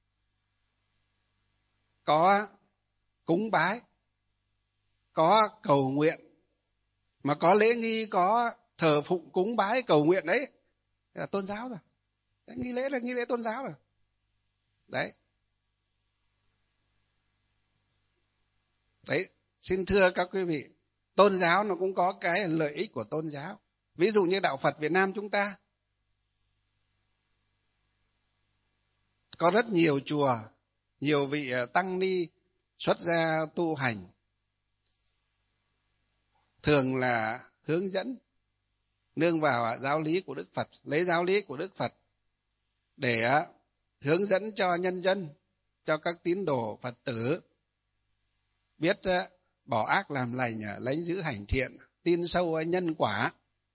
có cúng bái, có cầu nguyện. Mà có lễ nghi, có thờ phụng cúng bái cầu nguyện đấy là tôn giáo rồi. Đấy, nghi lễ là nghi lễ tôn giáo rồi. Đấy. Đấy, xin thưa các quý vị, tôn giáo nó cũng có cái lợi ích của tôn giáo. Ví dụ như đạo Phật Việt Nam chúng ta có rất nhiều chùa, nhiều vị tăng ni xuất gia tu hành, thường là hướng dẫn, nương vào giáo lý của Đức Phật, lấy giáo lý của Đức Phật để hướng dẫn cho nhân dân, cho các tín đồ Phật tử biết bỏ ác làm lành, lấy giữ hành thiện, tin sâu nhân quả.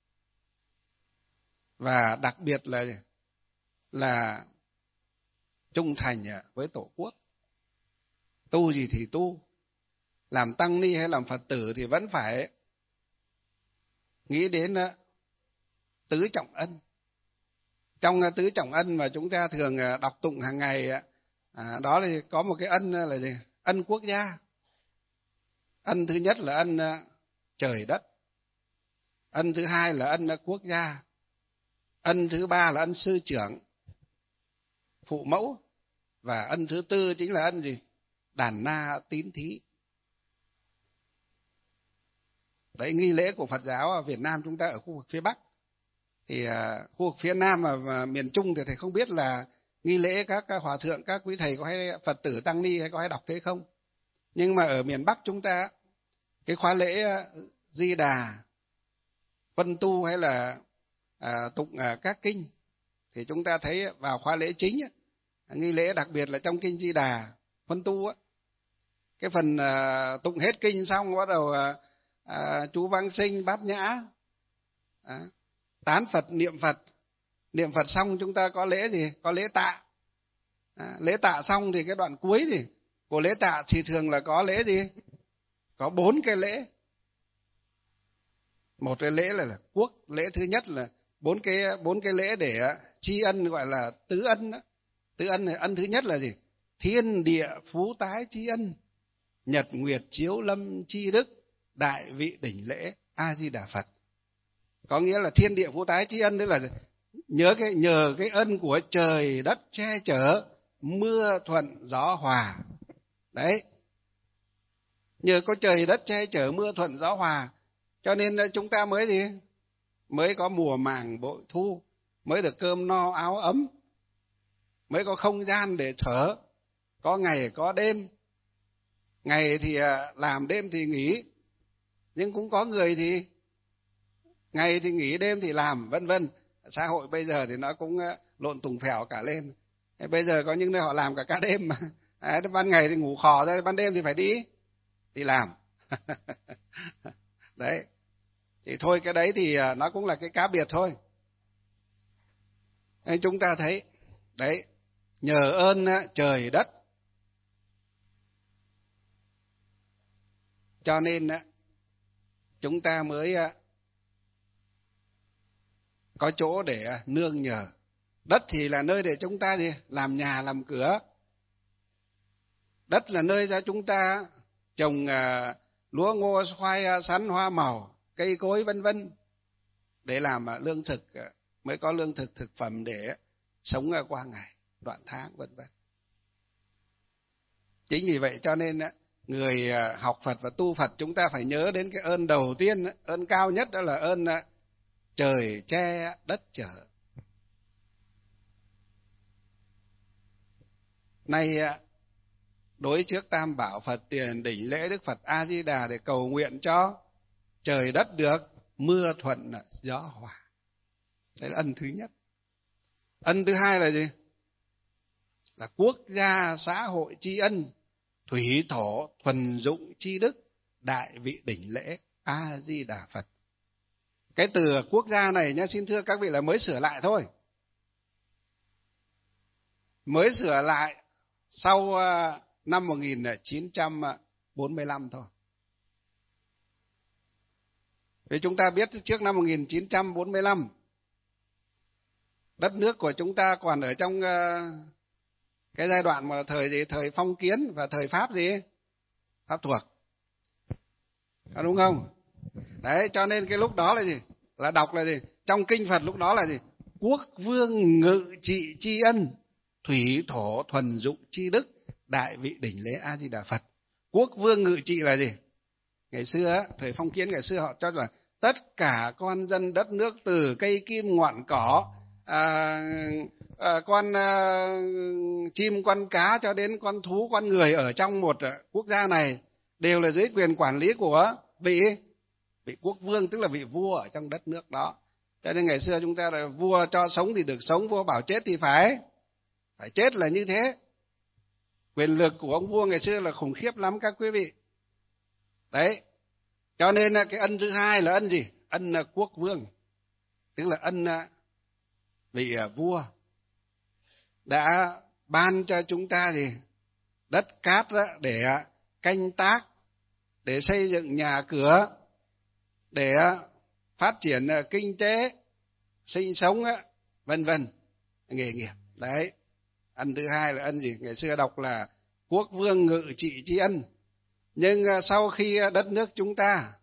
Và đặc biệt là là trung thành với Tổ quốc. Tu gì thì tu, làm tăng ni hay làm Phật tử thì vẫn phải nghĩ đến tứ trọng ân. Trong tứ trọng ân mà chúng ta thường đọc tụng hàng ngày, à, đó thì có một cái ân là gì? Ân quốc gia. Ân thứ nhất là ân trời đất. Ân thứ hai là ân quốc gia. Ân thứ ba là ân sư trưởng, phụ mẫu. Và ân thứ tư chính là ân gì? Đàn na tín thí. Đấy, nghi lễ của Phật giáo ở Việt Nam chúng ta ở khu vực phía Bắc. Thì uh, khu vực phía Nam và, và miền Trung thì thầy không biết là nghi lễ các, các hòa thượng, các quý thầy có hay Phật tử tăng ni hay có hay đọc thế không. Nhưng mà ở miền Bắc chúng ta, cái khóa lễ uh, Di Đà, Vân Tu hay là uh, tụng uh, các kinh thì chúng ta thấy vào khóa lễ chính uh, nghi lễ đặc biệt là trong kinh Di Đà, Vân Tu uh, cái phần uh, tụng hết kinh xong bắt đầu uh, À, chú Vãng Sinh, Bát Nhã, à, tán Phật, niệm Phật. Niệm Phật xong chúng ta có lễ gì? Có lễ tạ. À, lễ tạ xong thì cái đoạn cuối gì? Của lễ tạ thì thường là có lễ gì? Có bốn cái lễ. Một cái lễ là, là quốc, lễ thứ nhất là bốn cái bốn cái lễ để tri ân, gọi là tứ ân đó. Tứ ân này, ân thứ nhất là gì? Thiên địa phú tái tri ân, nhật nguyệt chiếu lâm tri đức, đại vị đỉnh lễ A Di Đà Phật. Có nghĩa là thiên địa phú tái tri ân, tức là nhớ cái nhờ cái ân của trời đất che chở, mưa thuận gió hòa. Đấy, nhờ có trời đất che chở, mưa thuận gió hòa, cho nên chúng ta mới gì? Mới có mùa màng bội thu, mới được cơm no áo ấm, mới có không gian để thở, có ngày có đêm. Ngày thì làm, đêm thì nghỉ. Nhưng cũng có người thì ngày thì nghỉ, đêm thì làm, vân vân. Xã hội bây giờ thì nó cũng lộn tùng phèo cả lên. Bây giờ có những nơi họ làm cả cả đêm mà. À, ban ngày thì ngủ khò ra, ban đêm thì phải đi đi làm. Đấy. Thì thôi, cái đấy thì nó cũng là cái cá biệt thôi. Nên chúng ta thấy đấy, nhờ ơn trời đất cho nên chúng ta mới có chỗ để nương nhờ. Đất thì là nơi để chúng ta gì? Làm nhà, làm cửa. Đất là nơi ra chúng ta trồng uh, lúa ngô khoai sắn hoa màu, cây cối vân vân để làm uh, lương thực, uh, mới có lương thực thực phẩm để sống uh, qua ngày đoạn tháng vân vân. Chính vì vậy cho nên uh, người uh, học Phật và tu Phật chúng ta phải nhớ đến cái ơn đầu tiên, uh, ơn cao nhất đó là ơn uh, trời che đất chở. Nay uh, đối trước Tam Bảo Phật tiền đỉnh lễ Đức Phật A Di Đà để cầu nguyện cho trời đất được mưa thuận gió hòa. Đấy là ân thứ nhất. Ân thứ hai là gì? Là quốc gia xã hội tri ân, thủy thổ thuần dụng tri đức, đại vị đỉnh lễ A Di Đà Phật. Cái từ quốc gia này nhá, xin thưa các vị là mới sửa lại thôi. Mới sửa lại sau uh, năm một nghìn chín trăm bốn mươi lăm thôi. Vì chúng ta biết trước năm một nghìn chín trăm bốn mươi lăm, đất nước của chúng ta còn ở trong uh, cái giai đoạn mà thời gì? Thời phong kiến và thời Pháp gì? Pháp thuộc. À, đúng không? Đấy, cho nên cái lúc đó là gì? Là đọc là gì? Trong kinh Phật lúc đó là gì? Quốc vương ngự trị tri ân, thủy thổ thuần dụng tri đức, đại vị đỉnh lễ A Di Đà Phật. Quốc vương ngự trị là gì? Ngày xưa, thời phong kiến ngày xưa họ cho là tất cả con dân đất nước từ cây kim ngọn cỏ, à, à, con à, chim con cá cho đến con thú con người ở trong một quốc gia này đều là dưới quyền quản lý của vị vị quốc vương, tức là vị vua ở trong đất nước đó. Cho nên ngày xưa chúng ta là vua cho sống thì được sống, vua bảo chết thì phải phải chết, là như thế. Quyền lực của ông vua ngày xưa là khủng khiếp lắm các quý vị. Đấy, cho nên cái ân thứ hai là ân gì? Ân quốc vương, tức là ân vị vua đã ban cho chúng ta gì? Đất cát để canh tác, để xây dựng nhà cửa, để phát triển kinh tế, sinh sống, vân vân, nghề nghiệp. Đấy, ân thứ hai là ân gì? Ngày xưa đọc là quốc vương ngự trị tri ân. Nhưng sau khi đất nước chúng ta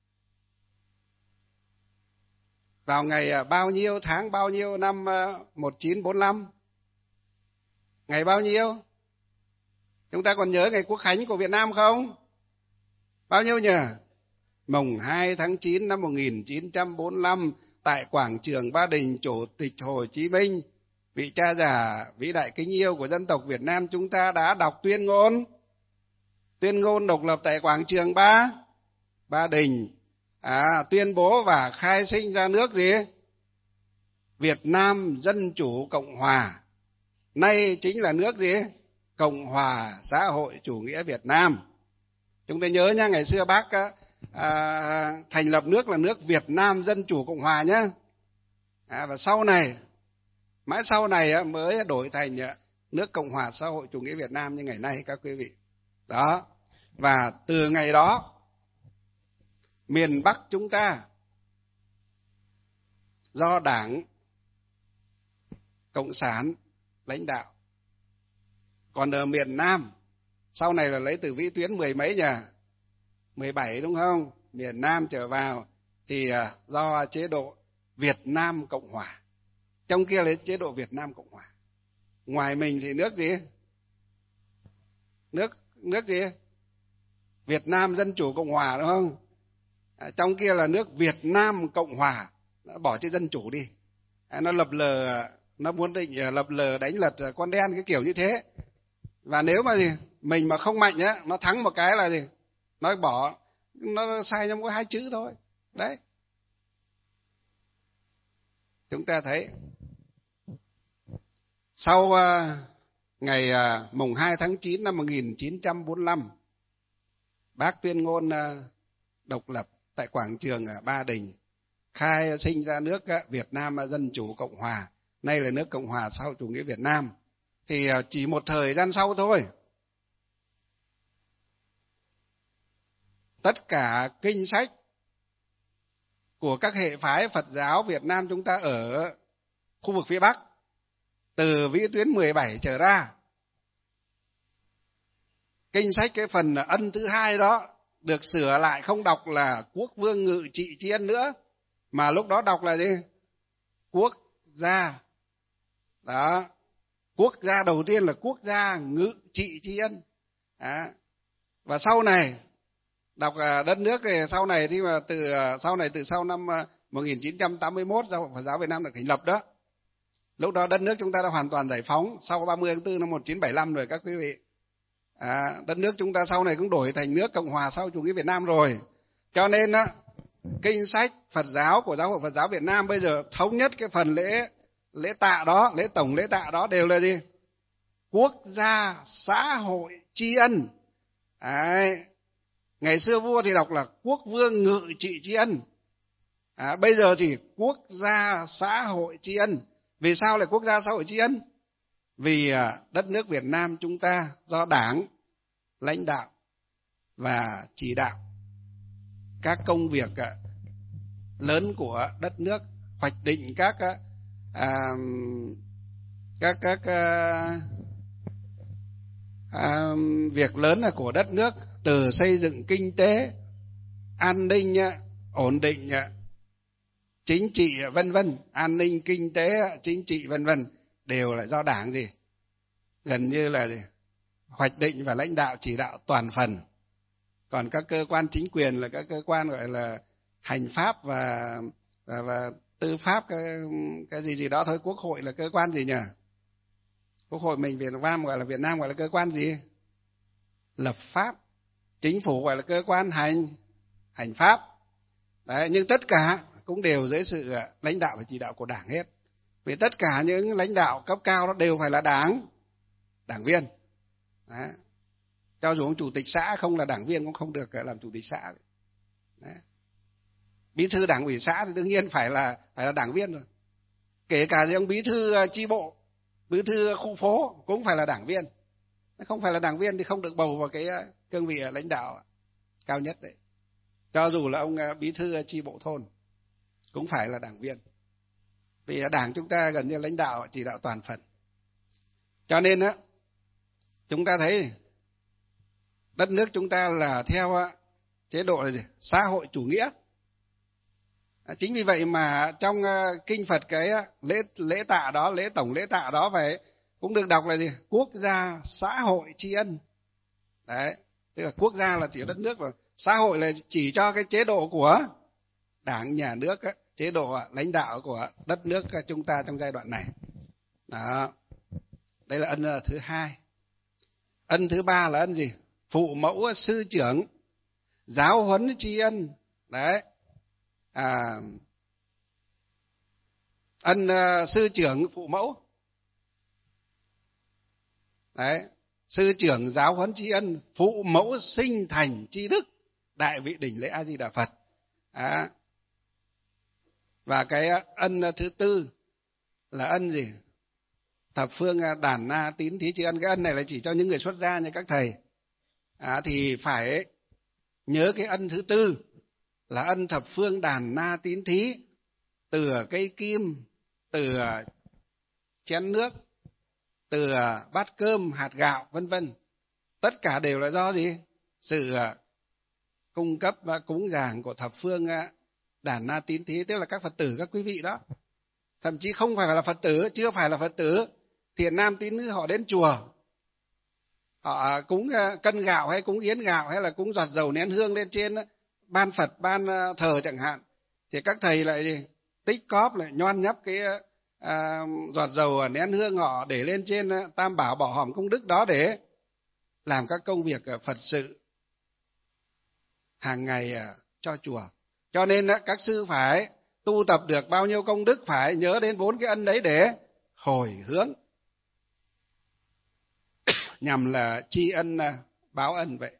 vào ngày bao nhiêu, tháng bao nhiêu, năm một nghìn chín trăm bốn mươi lăm, ngày bao nhiêu? Chúng ta còn nhớ ngày quốc khánh của Việt Nam không? Bao nhiêu nhỉ? Mùng hai tháng chín năm một nghìn chín trăm bốn mươi lăm, tại quảng trường Ba Đình, Chủ tịch Hồ Chí Minh, vị cha già vĩ đại kính yêu của dân tộc Việt Nam chúng ta đã đọc tuyên ngôn, tuyên ngôn độc lập tại quảng trường Ba Ba Đình, à, tuyên bố và khai sinh ra nước gì? Việt Nam Dân Chủ Cộng Hòa, nay chính là nước gì? Cộng Hòa Xã hội Chủ nghĩa Việt Nam. Chúng ta nhớ nha, ngày xưa bác à, thành lập nước là nước Việt Nam Dân Chủ Cộng Hòa nhá. À, và sau này, mãi sau này mới đổi thành nước Cộng Hòa Xã hội Chủ nghĩa Việt Nam như ngày nay các quý vị. Đó, và từ ngày đó, miền Bắc chúng ta do Đảng Cộng sản lãnh đạo. Còn ở miền Nam, sau này là lấy từ vĩ tuyến mười mấy nhỉ? mười bảy đúng không? Miền Nam trở vào thì do chế độ Việt Nam Cộng Hòa. Trong kia lấy chế độ Việt Nam Cộng Hòa. Ngoài mình thì nước gì? Nước nước gì? Việt Nam Dân Chủ Cộng Hòa đúng không? À, trong kia là nước Việt Nam Cộng Hòa, nó bỏ chữ dân chủ đi. À, nó lập lờ, nó muốn định lập lờ đánh lật con đen cái kiểu như thế. Và nếu mà gì, mình mà không mạnh á, nó thắng một cái là gì? Nó bỏ, nó sai trong có hai chữ thôi. Đấy. Chúng ta thấy sau uh, ngày uh, mùng hai tháng chín năm một nghìn chín trăm bốn mươi lăm, bác tuyên ngôn uh, độc lập tại quảng trường uh, Ba Đình, khai sinh ra nước uh, Việt Nam Dân Chủ Cộng Hòa, nay là nước Cộng Hòa Xã hội Chủ nghĩa Việt Nam. Thì uh, chỉ một thời gian sau thôi, tất cả kinh sách của các hệ phái Phật giáo Việt Nam chúng ta ở khu vực phía Bắc, từ vĩ tuyến mười bảy trở ra, kinh sách cái phần ân thứ hai đó được sửa lại, không đọc là quốc vương ngự trị tri ân nữa, mà lúc đó đọc là gì? Quốc gia. Đó, quốc gia đầu tiên là quốc gia ngự trị tri ân. Đó. Và sau này đọc đất nước thì sau này thì mà từ sau này từ sau năm một nghìn chín trăm tám mươi mốt giáo hội Phật giáo Việt Nam được thành lập đó. Lúc đó đất nước chúng ta đã hoàn toàn giải phóng sau ba mươi tháng tư năm một nghìn chín trăm bảy mươi lăm rồi các quý vị. À, đất nước chúng ta sau này cũng đổi thành nước Cộng hòa sau chủ nghĩa Việt Nam rồi. Cho nên á, kinh sách Phật giáo của giáo hội Phật giáo Việt Nam bây giờ thống nhất cái phần lễ lễ tạ đó, lễ tổng lễ tạ đó đều là gì? Quốc gia xã hội tri ân. Đấy. Ngày xưa vua thì đọc là quốc vương ngự trị tri ân. À, bây giờ thì quốc gia xã hội tri ân. Vì sao lại quốc gia xã hội tri ân? Vì đất nước Việt Nam chúng ta do Đảng lãnh đạo và chỉ đạo các công việc lớn của đất nước, hoạch định các à, các các à, à, việc lớn của đất nước, từ xây dựng kinh tế, an ninh, ổn định, chính trị vân vân, an ninh kinh tế, chính trị vân vân đều là do Đảng gì? Gần như là gì? Hoạch định và lãnh đạo chỉ đạo toàn phần. Còn các cơ quan chính quyền là các cơ quan gọi là hành pháp và và, và tư pháp, cái, cái gì gì đó thôi. Quốc hội là cơ quan gì nhỉ? Quốc hội mình Việt Nam gọi là Việt Nam gọi là cơ quan gì? Lập pháp. Chính phủ gọi là cơ quan hành hành pháp. Đấy, nhưng tất cả cũng đều dưới sự lãnh đạo và chỉ đạo của Đảng hết. Vì tất cả những lãnh đạo cấp cao đó đều phải là đảng đảng viên. Đấy. Cho dù ông chủ tịch xã không là đảng viên cũng không được làm chủ tịch xã. Đấy. Bí thư đảng ủy xã thì đương nhiên phải là phải là đảng viên rồi. Kể cả ông bí thư chi bộ, bí thư khu phố cũng phải là đảng viên. Không phải là đảng viên thì không được bầu vào cái cương vị lãnh đạo cao nhất đấy. Cho dù là ông bí thư chi bộ thôn cũng phải là đảng viên. Vì Đảng chúng ta gần như lãnh đạo chỉ đạo toàn phần. Cho nên á, chúng ta thấy đất nước chúng ta là theo chế độ là gì? Xã hội chủ nghĩa. Chính vì vậy mà trong kinh Phật cái lễ lễ tạ đó, lễ tổng lễ tạ đó phải cũng được đọc là gì? Quốc gia xã hội tri ân. Đấy, tức là quốc gia là chỉ đất nước, và xã hội là chỉ cho cái chế độ của Đảng, nhà nước, chế độ lãnh đạo của đất nước chúng ta trong giai đoạn này. Đó. Đây là ân thứ hai. Ân thứ ba là ân gì? Phụ mẫu sư trưởng, giáo huấn tri ân. Đấy. À, ân uh, sư trưởng phụ mẫu. Đấy. Sư trưởng giáo huấn tri ân, phụ mẫu sinh thành tri đức, đại vị đỉnh lễ A Di Đà Phật. Đó. Và cái ân thứ tư là ân gì? Thập phương đàn na tín thí tri ân. Cái ân này là chỉ cho những người xuất gia như các thầy. À, thì phải nhớ cái ân thứ tư là ân thập phương đàn na tín thí, từ cây kim, từ chén nước, từ bát cơm, hạt gạo, vân vân. Tất cả đều là do gì? Sự cung cấp và cúng dường của thập phương đàn na tín thí, tức là các Phật tử, các quý vị đó. Thậm chí không phải là Phật tử, chưa phải là Phật tử, thiện nam tín nữ họ đến chùa, họ cúng cân gạo hay cúng yến gạo hay là cúng giọt dầu nén hương lên trên ban Phật, ban thờ chẳng hạn, thì các thầy lại gì? Tích cóp lại nhoan nhấp cái à, giọt dầu nén hương họ để lên trên tam bảo bỏ hòm công đức đó để làm các công việc Phật sự hàng ngày cho chùa. Cho nên các sư phải tu tập được bao nhiêu công đức phải nhớ đến bốn cái ân đấy để hồi hướng, nhằm là tri ân báo ân vậy.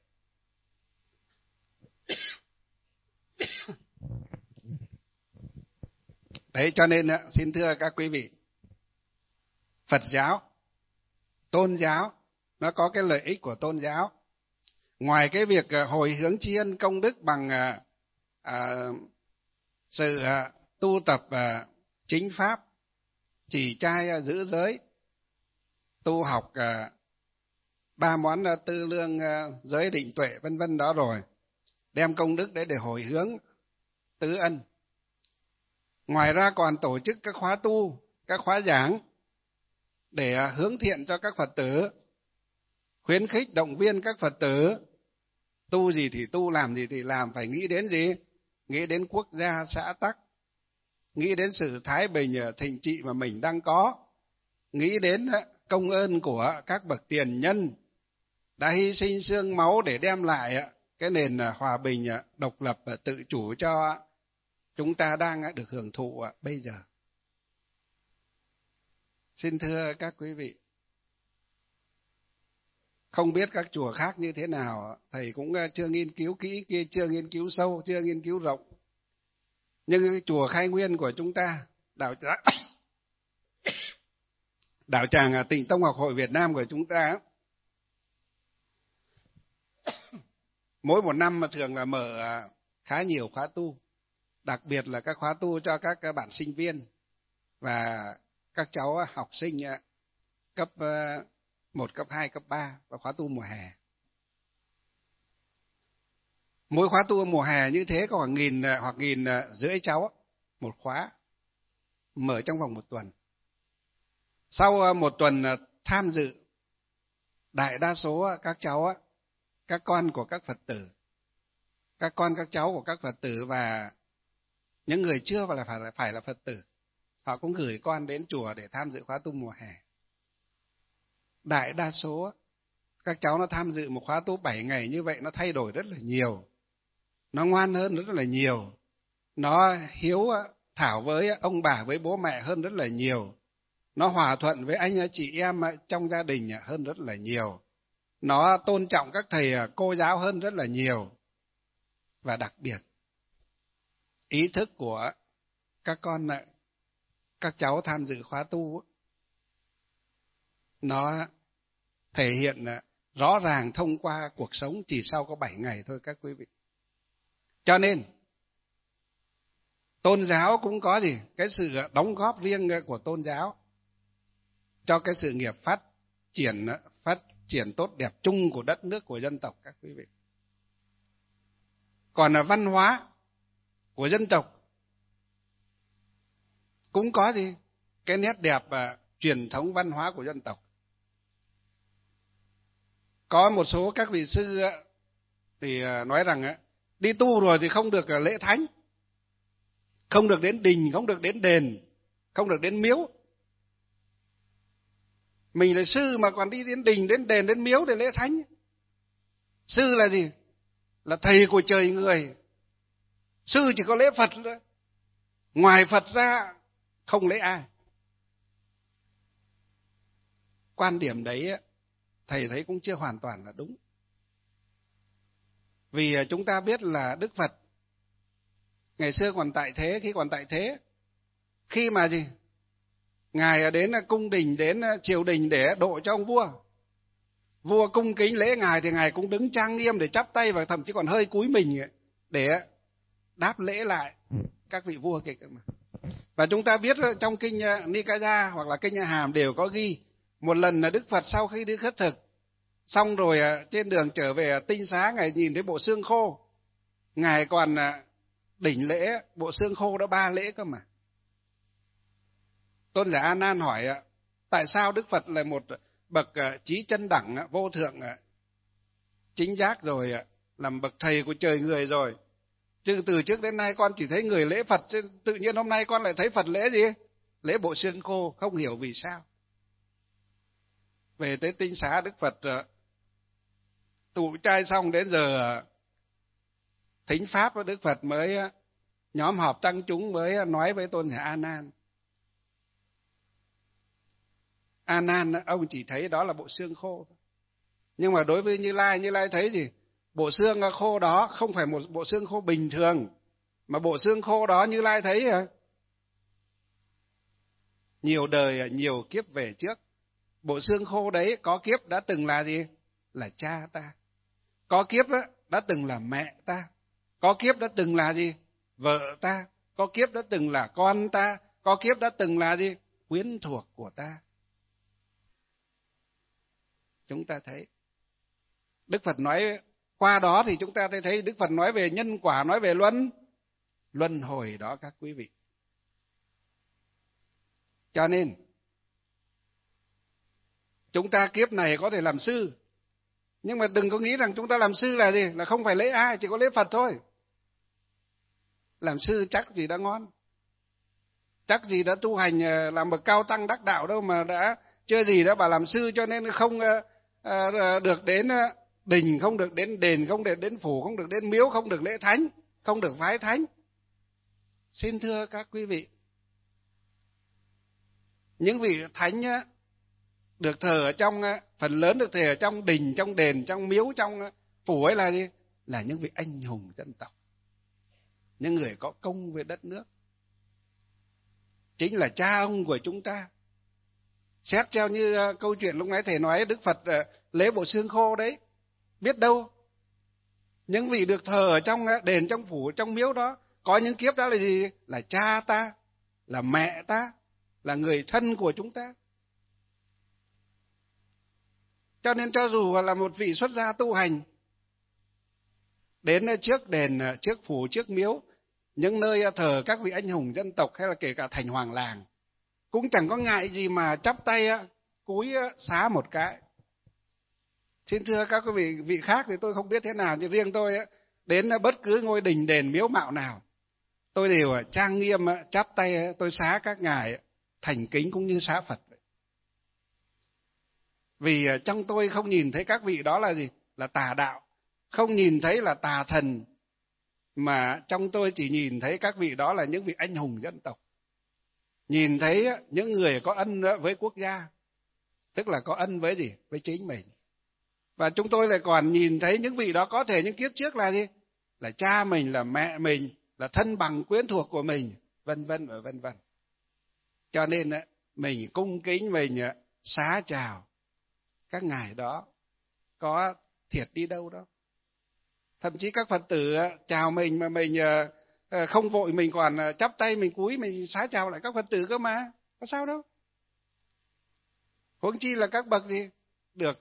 Đấy, cho nên xin thưa các quý vị, Phật giáo, tôn giáo, nó có cái lợi ích của tôn giáo. Ngoài cái việc hồi hướng tri ân công đức bằng à, à, sự à, tu tập à, chính pháp, trì trai à, giữ giới, tu học à, ba món tư lương, giới định tuệ vân vân đó rồi, đem công đức đấy để hồi hướng tứ ân. Ngoài ra còn tổ chức các khóa tu, các khóa giảng để hướng thiện cho các Phật tử, khuyến khích động viên các Phật tử tu gì thì tu, làm gì thì làm, phải nghĩ đến gì? Nghĩ đến quốc gia xã tắc, nghĩ đến sự thái bình thịnh trị mà mình đang có, nghĩ đến công ơn của các bậc tiền nhân đã hy sinh xương máu để đem lại cái nền hòa bình, độc lập và tự chủ cho chúng ta đang được hưởng thụ bây giờ. Xin thưa các quý vị, không biết các chùa khác như thế nào, thầy cũng chưa nghiên cứu kỹ, kia chưa nghiên cứu sâu, chưa nghiên cứu rộng. Nhưng cái chùa Khai Nguyên của chúng ta, đạo đạo tràng Tịnh Tông Học Hội Việt Nam của chúng ta, mỗi một năm mà thường là mở khá nhiều khóa tu, đặc biệt là các khóa tu cho các bạn sinh viên và các cháu học sinh cấp một, cấp hai, cấp ba và khóa tu mùa hè. Mỗi khóa tu mùa hè như thế có khoảng nghìn hoặc nghìn rưỡi cháu một khóa, mở trong vòng một tuần. Sau một tuần tham dự, đại đa số các cháu, các con của các Phật tử, các con các cháu của các Phật tử và những người chưa phải là phải, phải là Phật tử, họ cũng gửi con đến chùa để tham dự khóa tu mùa hè. Đại đa số các cháu nó tham dự một khóa tu bảy ngày như vậy, nó thay đổi rất là nhiều, nó ngoan hơn rất là nhiều, nó hiếu thảo với ông bà với bố mẹ hơn rất là nhiều, nó hòa thuận với anh chị em trong gia đình hơn rất là nhiều, nó tôn trọng các thầy cô giáo hơn rất là nhiều. Và đặc biệt, ý thức của các con, các cháu tham dự khóa tu, nó thể hiện rõ ràng thông qua cuộc sống chỉ sau có bảy ngày thôi các quý vị. Cho nên, tôn giáo cũng có gì? Cái sự đóng góp riêng của tôn giáo cho cái sự nghiệp phát triển, phát triển tốt đẹp chung của đất nước, của dân tộc các quý vị. Còn là văn hóa của dân tộc cũng có gì? Cái nét đẹp và truyền thống văn hóa của dân tộc. Có một số các vị sư thì nói rằng đi tu rồi thì không được lễ thánh, không được đến đình, không được đến đền, không được đến miếu. Mình là sư mà còn đi đến đình, đến đền, đến miếu để lễ thánh. Sư là gì? Là thầy của trời người. Sư chỉ có lễ Phật thôi. Ngoài Phật ra không lễ ai. Quan điểm đấy thầy thấy cũng chưa hoàn toàn là đúng. Vì chúng ta biết là Đức Phật ngày xưa còn tại thế, khi còn tại thế, khi mà gì? Ngài đến cung đình, đến triều đình để độ cho ông vua. Vua cung kính lễ Ngài thì Ngài cũng đứng trang nghiêm để chắp tay và thậm chí còn hơi cúi mình để đáp lễ lại các vị vua kìa mà. Và chúng ta biết trong kinh Nikaya hoặc là kinh Hàm đều có ghi một lần là Đức Phật sau khi đi khất thực xong rồi trên đường trở về tinh xá, Ngài nhìn thấy bộ xương khô, Ngài còn đỉnh lễ bộ xương khô đó ba lễ cơ mà. Tôn giả A Nan hỏi tại sao Đức Phật là một bậc trí chân đẳng vô thượng chính giác rồi, làm bậc thầy của trời người rồi, chứ từ trước đến nay con chỉ thấy người lễ Phật, chứ tự nhiên hôm nay con lại thấy Phật lễ gì? Lễ bộ xương khô, không hiểu vì sao. Về tới tinh xá, Đức Phật tụ trai xong đến giờ thính pháp, Đức Phật mới nhóm họp tăng chúng mới nói với Tôn giả A Nan. A Nan ông chỉ thấy đó là bộ xương khô, nhưng mà đối với Như Lai, Như Lai thấy gì? Bộ xương khô đó không phải một bộ xương khô bình thường, mà bộ xương khô đó Như Lai thấy à? Nhiều đời, nhiều kiếp về trước. Bộ xương khô đấy có kiếp đã từng là gì? Là cha ta. Có kiếp đã từng là mẹ ta. Có kiếp đã từng là gì? Vợ ta. Có kiếp đã từng là con ta. Có kiếp đã từng là gì? Quyến thuộc của ta. Chúng ta thấy Đức Phật nói qua đó thì chúng ta thấy Đức Phật nói về nhân quả, nói về luân luân hồi đó các quý vị. Cho nên chúng ta kiếp này có thể làm sư, nhưng mà đừng có nghĩ rằng chúng ta làm sư là gì? Là không phải lễ ai, chỉ có lễ Phật thôi. Làm sư chắc gì đã ngon, chắc gì đã tu hành làm bậc cao tăng đắc đạo đâu mà đã chưa gì đã bảo làm sư, cho nên không được đến đình, không được đến đền, không được đến phủ, không được đến miếu, không được lễ thánh, không được vái thánh. Xin thưa các quý vị, những vị thánh được thờ ở trong, phần lớn được thờ ở trong đình, trong đền, trong miếu, trong phủ ấy là gì? Là những vị anh hùng dân tộc, những người có công với đất nước, chính là cha ông của chúng ta. Xét theo như câu chuyện lúc nãy thầy nói Đức Phật lấy bộ xương khô đấy, biết đâu những vị được thờ ở trong đền, trong phủ, trong miếu đó, có những kiếp đó là gì? Là cha ta, là mẹ ta, là người thân của chúng ta. Cho nên cho dù là một vị xuất gia tu hành, đến trước đền, trước phủ, trước miếu, những nơi thờ các vị anh hùng dân tộc, hay là kể cả thành hoàng làng, cũng chẳng có ngại gì mà chắp tay cúi xá một cái. Xin thưa các quý vị, vị khác thì tôi không biết thế nào, nhưng riêng tôi đến bất cứ ngôi đình đền miếu mạo nào, tôi đều trang nghiêm chắp tay tôi xá các ngài, thành kính cũng như xá Phật. Vì trong tôi không nhìn thấy các vị đó là gì? Là tà đạo, không nhìn thấy là tà thần, mà trong tôi chỉ nhìn thấy các vị đó là những vị anh hùng dân tộc, nhìn thấy những người có ân với quốc gia, tức là có ân với gì? Với chính mình. Và chúng tôi lại còn nhìn thấy những vị đó có thể những kiếp trước là gì? Là cha mình, là mẹ mình, là thân bằng quyến thuộc của mình, vân vân và vân vân. Cho nên mình cung kính, mình xá chào các ngài đó, có thiệt đi đâu đâu. Thậm chí các Phật tử chào mình mà mình không vội, mình còn chắp tay, mình cúi, mình xá chào lại các Phật tử cơ mà, có sao đâu. Huống chi là các bậc gì được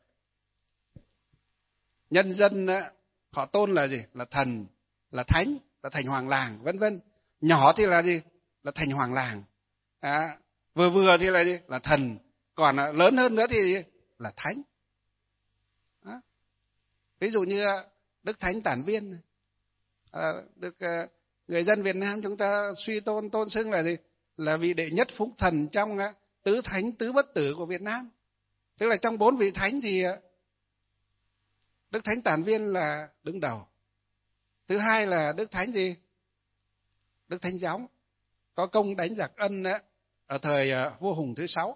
nhân dân họ tôn là gì? Là thần, là thánh, là thành hoàng làng, vân vân. Nhỏ thì là gì? Là thành hoàng làng. À, vừa vừa thì là gì? Là thần. Còn lớn hơn nữa thì là thánh. À, ví dụ như Đức Thánh Tản Viên, à, được người dân Việt Nam chúng ta suy tôn tôn xưng là gì? Là vị đệ nhất phúc thần trong tứ thánh tứ bất tử của Việt Nam. Tức là trong bốn vị thánh thì Đức Thánh Tản Viên là đứng đầu. Thứ hai là Đức Thánh gì? Đức Thánh Gióng, có công đánh giặc Ân đó, ở thời vua Hùng thứ sáu.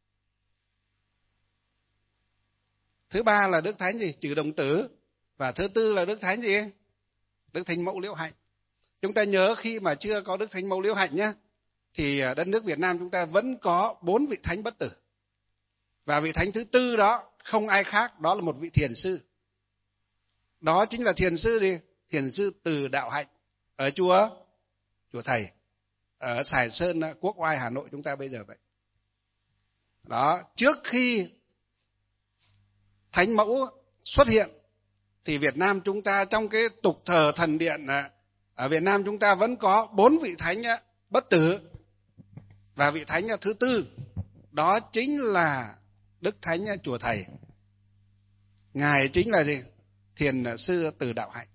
Thứ ba là Đức Thánh gì? Trừ Đồng Tử. Và thứ tư là Đức Thánh gì? Đức Thánh Mẫu Liễu Hạnh. Chúng ta nhớ khi mà chưa có Đức Thánh Mẫu Liễu Hạnh nhé, thì đất nước Việt Nam chúng ta vẫn có bốn vị thánh bất tử. Và vị thánh thứ tư đó không ai khác, đó là một vị thiền sư. Đó chính là thiền sư gì? Thiền sư Từ Đạo Hạnh ở chùa chùa Thầy, ở Sài Sơn, Quốc Oai, Hà Nội chúng ta bây giờ vậy. Đó, trước khi Thánh Mẫu xuất hiện thì Việt Nam chúng ta trong cái tục thờ thần điện, ở Việt Nam chúng ta vẫn có bốn vị thánh bất tử. Và vị thánh thứ tư đó chính là Đức Thánh chùa Thầy. Ngài chính là gì? Thiền sư Từ Đạo Hạnh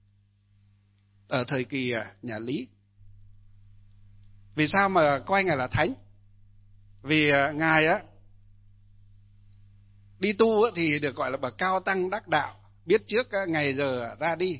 ở thời kỳ nhà Lý. Vì sao mà coi ngài là thánh? Vì ngài á đi tu thì được gọi là bậc cao tăng đắc đạo, biết trước ngày giờ ra đi.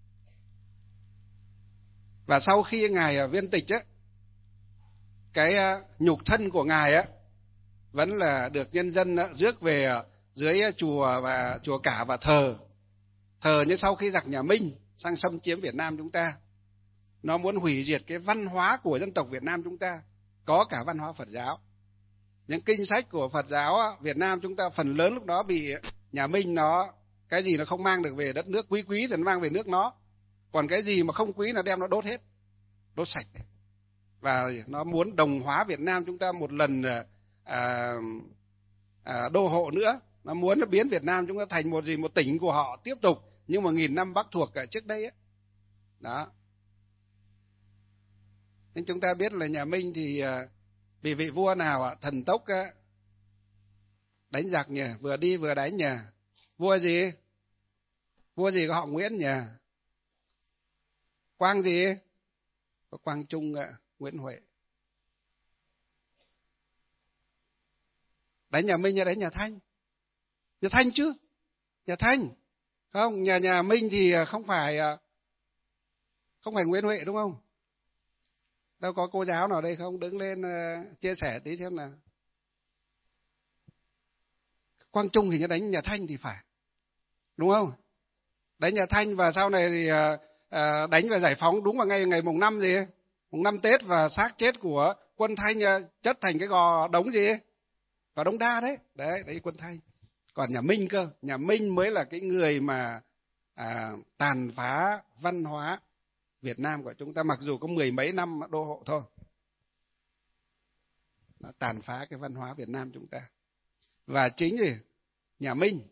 Và sau khi ngài viên tịch á, cái nhục thân của ngài á vẫn là được nhân dân rước về dưới chùa và chùa Cả và thờ. Thờ như sau khi giặc nhà Minh sang xâm chiếm Việt Nam chúng ta, nó muốn hủy diệt cái văn hóa của dân tộc Việt Nam chúng ta, có cả văn hóa Phật giáo. Những kinh sách của Phật giáo Việt Nam chúng ta phần lớn lúc đó bị nhà Minh nó, cái gì nó không mang được về đất nước quý quý thì nó mang về nước nó. Còn cái gì mà không quý nó đem nó đốt hết, đốt sạch. Và nó muốn đồng hóa Việt Nam chúng ta một lần à, à, đô hộ nữa. nó muốn nó biến Việt Nam chúng ta thành một gì một tỉnh của họ tiếp tục, nhưng mà nghìn năm Bắc thuộc ở trước đây ấy. Đó. Nhưng chúng ta biết là nhà Minh thì vì vị vua nào ạ, thần tốc á, đánh giặc nhỉ, vừa đi vừa đánh nhỉ. Vua gì? Vua gì có họ Nguyễn nhỉ? Quang gì? Có Quang Trung ạ, Nguyễn Huệ. Đánh nhà Minh hay đánh nhà Thanh? Nhà Thanh chứ. Nhà Thanh. Không, nhà nhà Minh thì không phải không phải Nguyễn Huệ đúng không? Đâu có cô giáo nào đây không? Đứng lên uh, chia sẻ tí xem nào. Quang Trung thì đánh nhà Thanh thì phải. Đúng không? Đánh nhà Thanh và sau này thì uh, uh, đánh và giải phóng đúng vào ngày ngày mùng năm gì? Mùng năm Tết, và xác chết của quân Thanh uh, chất thành cái gò đống gì? Gò Đống Đa đấy. Đấy, đấy quân Thanh. Còn nhà Minh cơ, nhà Minh mới là cái người mà à, tàn phá văn hóa Việt Nam của chúng ta, mặc dù có mười mấy năm đô hộ thôi. Nó tàn phá cái văn hóa Việt Nam chúng ta. Và chính gì? Nhà Minh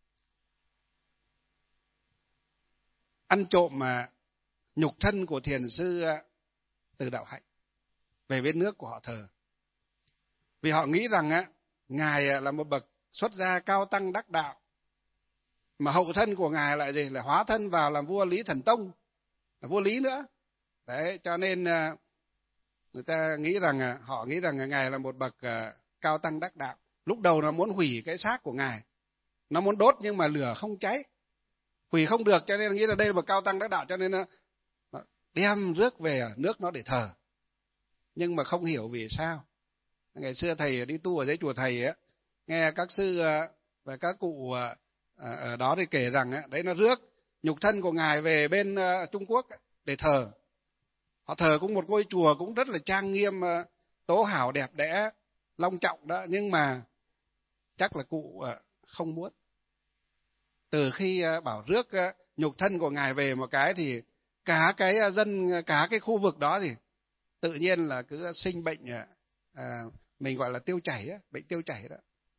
ăn trộm mà nhục thân của thiền sư Từ Đạo Hạnh về bên nước của họ thờ. Vì họ nghĩ rằng á, ngài là một bậc xuất gia cao tăng đắc đạo, mà hậu thân của ngài lại gì? Là hóa thân vào làm vua Lý Thần Tông, là vua Lý nữa. Đấy, cho nên người ta nghĩ rằng, họ nghĩ rằng ngài là một bậc cao tăng đắc đạo. Lúc đầu nó muốn hủy cái xác của ngài, nó muốn đốt nhưng mà lửa không cháy, hủy không được, cho nên nghĩ là đây là một cao tăng đắc đạo, cho nên nó đem rước về nước nó để thờ. Nhưng mà không hiểu vì sao. Ngày xưa thầy đi tu ở dưới chùa thầy ấy, nghe các sư và các cụ ở đó thì kể rằng đấy nó rước nhục thân của ngài về bên Trung Quốc để thờ. Họ thờ cũng một ngôi chùa cũng rất là trang nghiêm, tố hảo đẹp đẽ, long trọng đó, nhưng mà chắc là cụ không muốn. Từ khi bảo rước nhục thân của ngài về một cái thì cả cái dân, cả cái khu vực đó thì tự nhiên là cứ sinh bệnh, à, mình gọi là tiêu chảy á, bệnh tiêu chảy đó.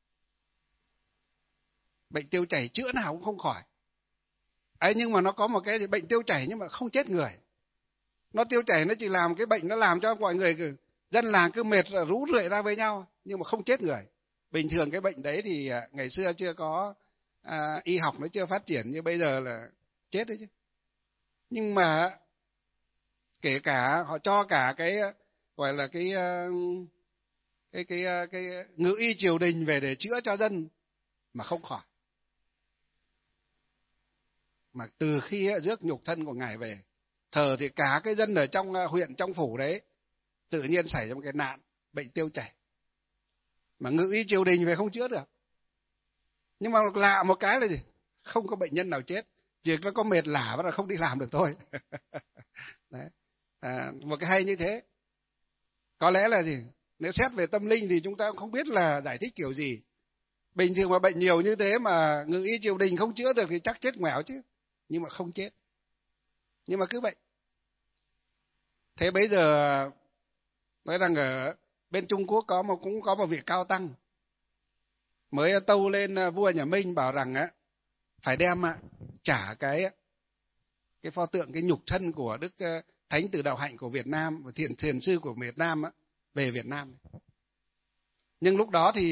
Bệnh tiêu chảy chữa nào cũng không khỏi. Ấy, nhưng mà nó có một cái bệnh tiêu chảy nhưng mà không chết người. Nó tiêu chảy nó chỉ làm cái bệnh, nó làm cho mọi người cứ, dân làng cứ mệt rú rượi ra với nhau, nhưng mà không chết người. Bình thường cái bệnh đấy thì ngày xưa chưa có à, y học nó chưa phát triển như bây giờ là chết đấy chứ. Nhưng mà kể cả họ cho cả cái gọi là cái cái cái cái, cái ngự y triều đình về để chữa cho dân mà không khỏi. Mà từ khi rước nhục thân của ngài về thờ thì cả cái dân ở trong huyện, trong phủ đấy tự nhiên xảy ra một cái nạn bệnh tiêu chảy, mà ngự y triều đình về không chữa được. Nhưng mà lạ một cái là gì? Không có bệnh nhân nào chết, chỉ nó có mệt lả và là không đi làm được thôi. Đấy. À, một cái hay như thế. Có lẽ là gì? Nếu xét về tâm linh thì chúng ta cũng không biết là giải thích kiểu gì. Bình thường mà bệnh nhiều như thế mà ngự y triều đình không chữa được thì chắc chết ngoẻo chứ. Nhưng mà không chết. Nhưng mà cứ bệnh. Thế bây giờ nói rằng ở bên Trung Quốc có một, cũng có một vị cao tăng mới tâu lên vua nhà Minh bảo rằng á, phải đem trả cái cái pho tượng, cái nhục thân của Đức Thánh Từ Đạo Hạnh của Việt Nam và thiền thiền sư của Việt Nam á, về Việt Nam. Nhưng lúc đó thì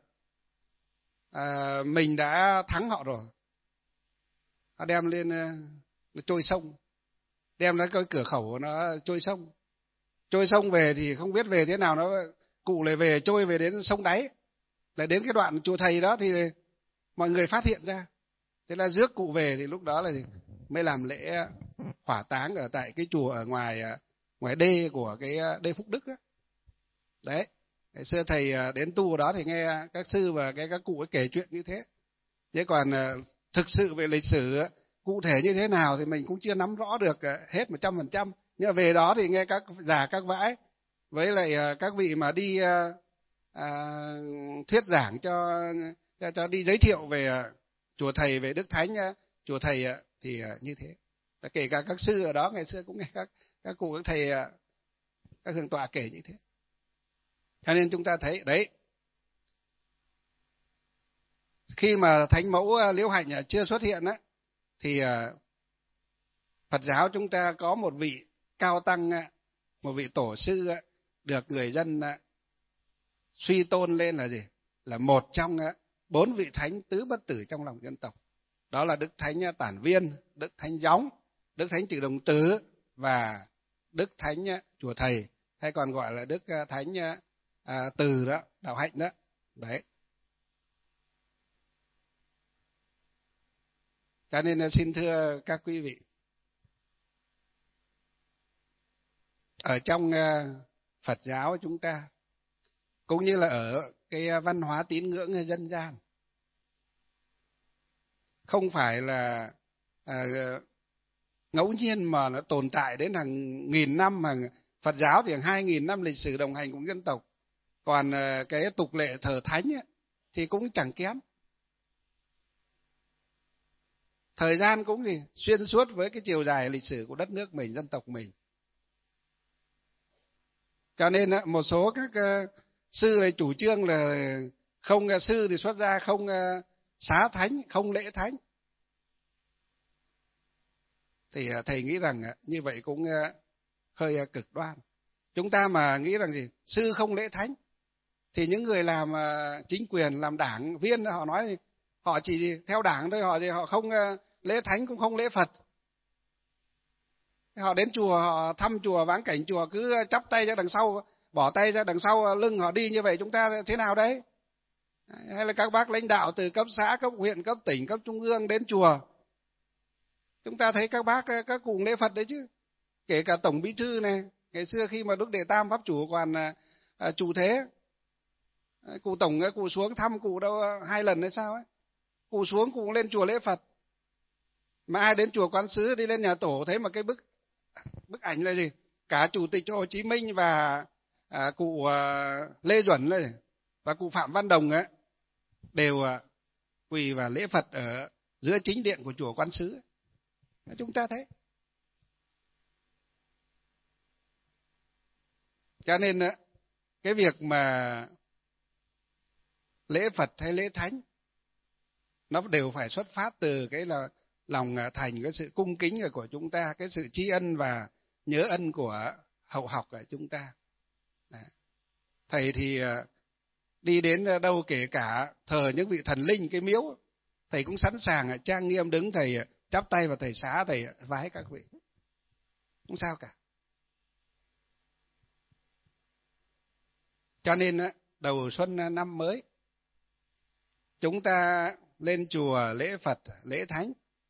à, mình đã thắng họ rồi. Họ đem lên nó trôi sông, đem nó cái cửa khẩu nó trôi sông, trôi sông về thì không biết về thế nào, nó cụ lại về trôi về đến sông đáy, lại đến cái đoạn chùa thầy đó thì mọi người phát hiện ra. Thế là rước cụ về thì lúc đó là mới làm lễ hỏa táng ở tại cái chùa ở ngoài ngoài đê của cái đê Phúc Đức đó. Đấy, ngày xưa thầy đến tu ở đó thì nghe các sư và cái các cụ ấy kể chuyện như thế. Thế còn thực sự về lịch sử cụ thể như thế nào thì mình cũng chưa nắm rõ được hết một trăm phần trăm. Nhưng mà về đó thì nghe các già các vãi với lại các vị mà đi à, thuyết giảng cho, cho cho đi giới thiệu về chùa thầy, về Đức Thánh chùa thầy thì như thế. Kể cả các sư ở đó ngày xưa cũng nghe các các cụ các thầy, các thượng tọa kể như thế. Cho nên chúng ta thấy đấy, khi mà thánh mẫu Liễu Hạnh chưa xuất hiện á, thì Phật giáo chúng ta có một vị cao tăng, một vị tổ sư được người dân suy tôn lên là gì? Là một trong bốn vị thánh tứ bất tử trong lòng dân tộc. Đó là Đức Thánh Tản Viên, Đức Thánh Gióng, Đức Thánh Trừ Đồng Tứ và Đức Thánh Chùa Thầy, hay còn gọi là Đức Thánh à, Từ đó, Đạo Hạnh đó. Đấy. Cho nên xin thưa các quý vị, ở trong Phật giáo chúng ta, cũng như là ở cái văn hóa tín ngưỡng dân gian, không phải là à, ngẫu nhiên mà nó tồn tại đến hàng nghìn năm. Hàng Phật giáo thì hàng hai nghìn năm lịch sử đồng hành cùng dân tộc, còn à, cái tục lệ thờ thánh ấy, thì cũng chẳng kém. Thời gian cũng gì xuyên suốt với cái chiều dài lịch sử của đất nước mình, dân tộc mình. Cho nên một số các sư này chủ trương là không, sư thì xuất ra không xá thánh, không lễ thánh. Thì thầy nghĩ rằng như vậy cũng hơi cực đoan. Chúng ta mà nghĩ rằng gì sư không lễ thánh, thì những người làm chính quyền, làm đảng viên họ nói họ chỉ theo đảng thôi, họ họ không lễ thánh cũng không lễ Phật. Họ đến chùa, họ thăm chùa, vãng cảnh chùa cứ chắp tay ra đằng sau, bỏ tay ra đằng sau lưng họ đi như vậy, chúng ta thế nào đấy? Hay là các bác lãnh đạo từ cấp xã, cấp huyện, cấp tỉnh, cấp trung ương đến chùa, chúng ta thấy các bác các cụ lễ Phật đấy chứ. Kể cả Tổng Bí thư này, ngày xưa khi mà Đức Đệ Tam Pháp Chủ còn à, chủ thế, cụ Tổng cụ xuống thăm cụ đâu hai lần hay sao ấy, cụ xuống cụ lên chùa lễ Phật. Mà ai đến chùa Quán Sứ, đi lên nhà tổ thấy một cái bức bức ảnh là gì? Cả Chủ tịch Hồ Chí Minh và à, cụ à, Lê Duẩn này, và cụ Phạm Văn Đồng ấy, đều à, quỳ và lễ Phật ở giữa chính điện của chùa Quán Sứ. Chúng ta thấy. Cho nên cái việc mà lễ Phật hay lễ Thánh nó đều phải xuất phát từ cái là lòng thành, cái sự cung kính của chúng ta, cái sự tri ân và nhớ ân của hậu học của chúng ta. Thầy thì đi đến đâu, kể cả thờ những vị thần linh, cái miếu, thầy cũng sẵn sàng trang nghiêm đứng, thầy chắp tay và thầy xá, thầy vái các vị, không sao cả. Cho nên đầu xuân năm mới, chúng ta lên chùa lễ Phật, lễ Thánh,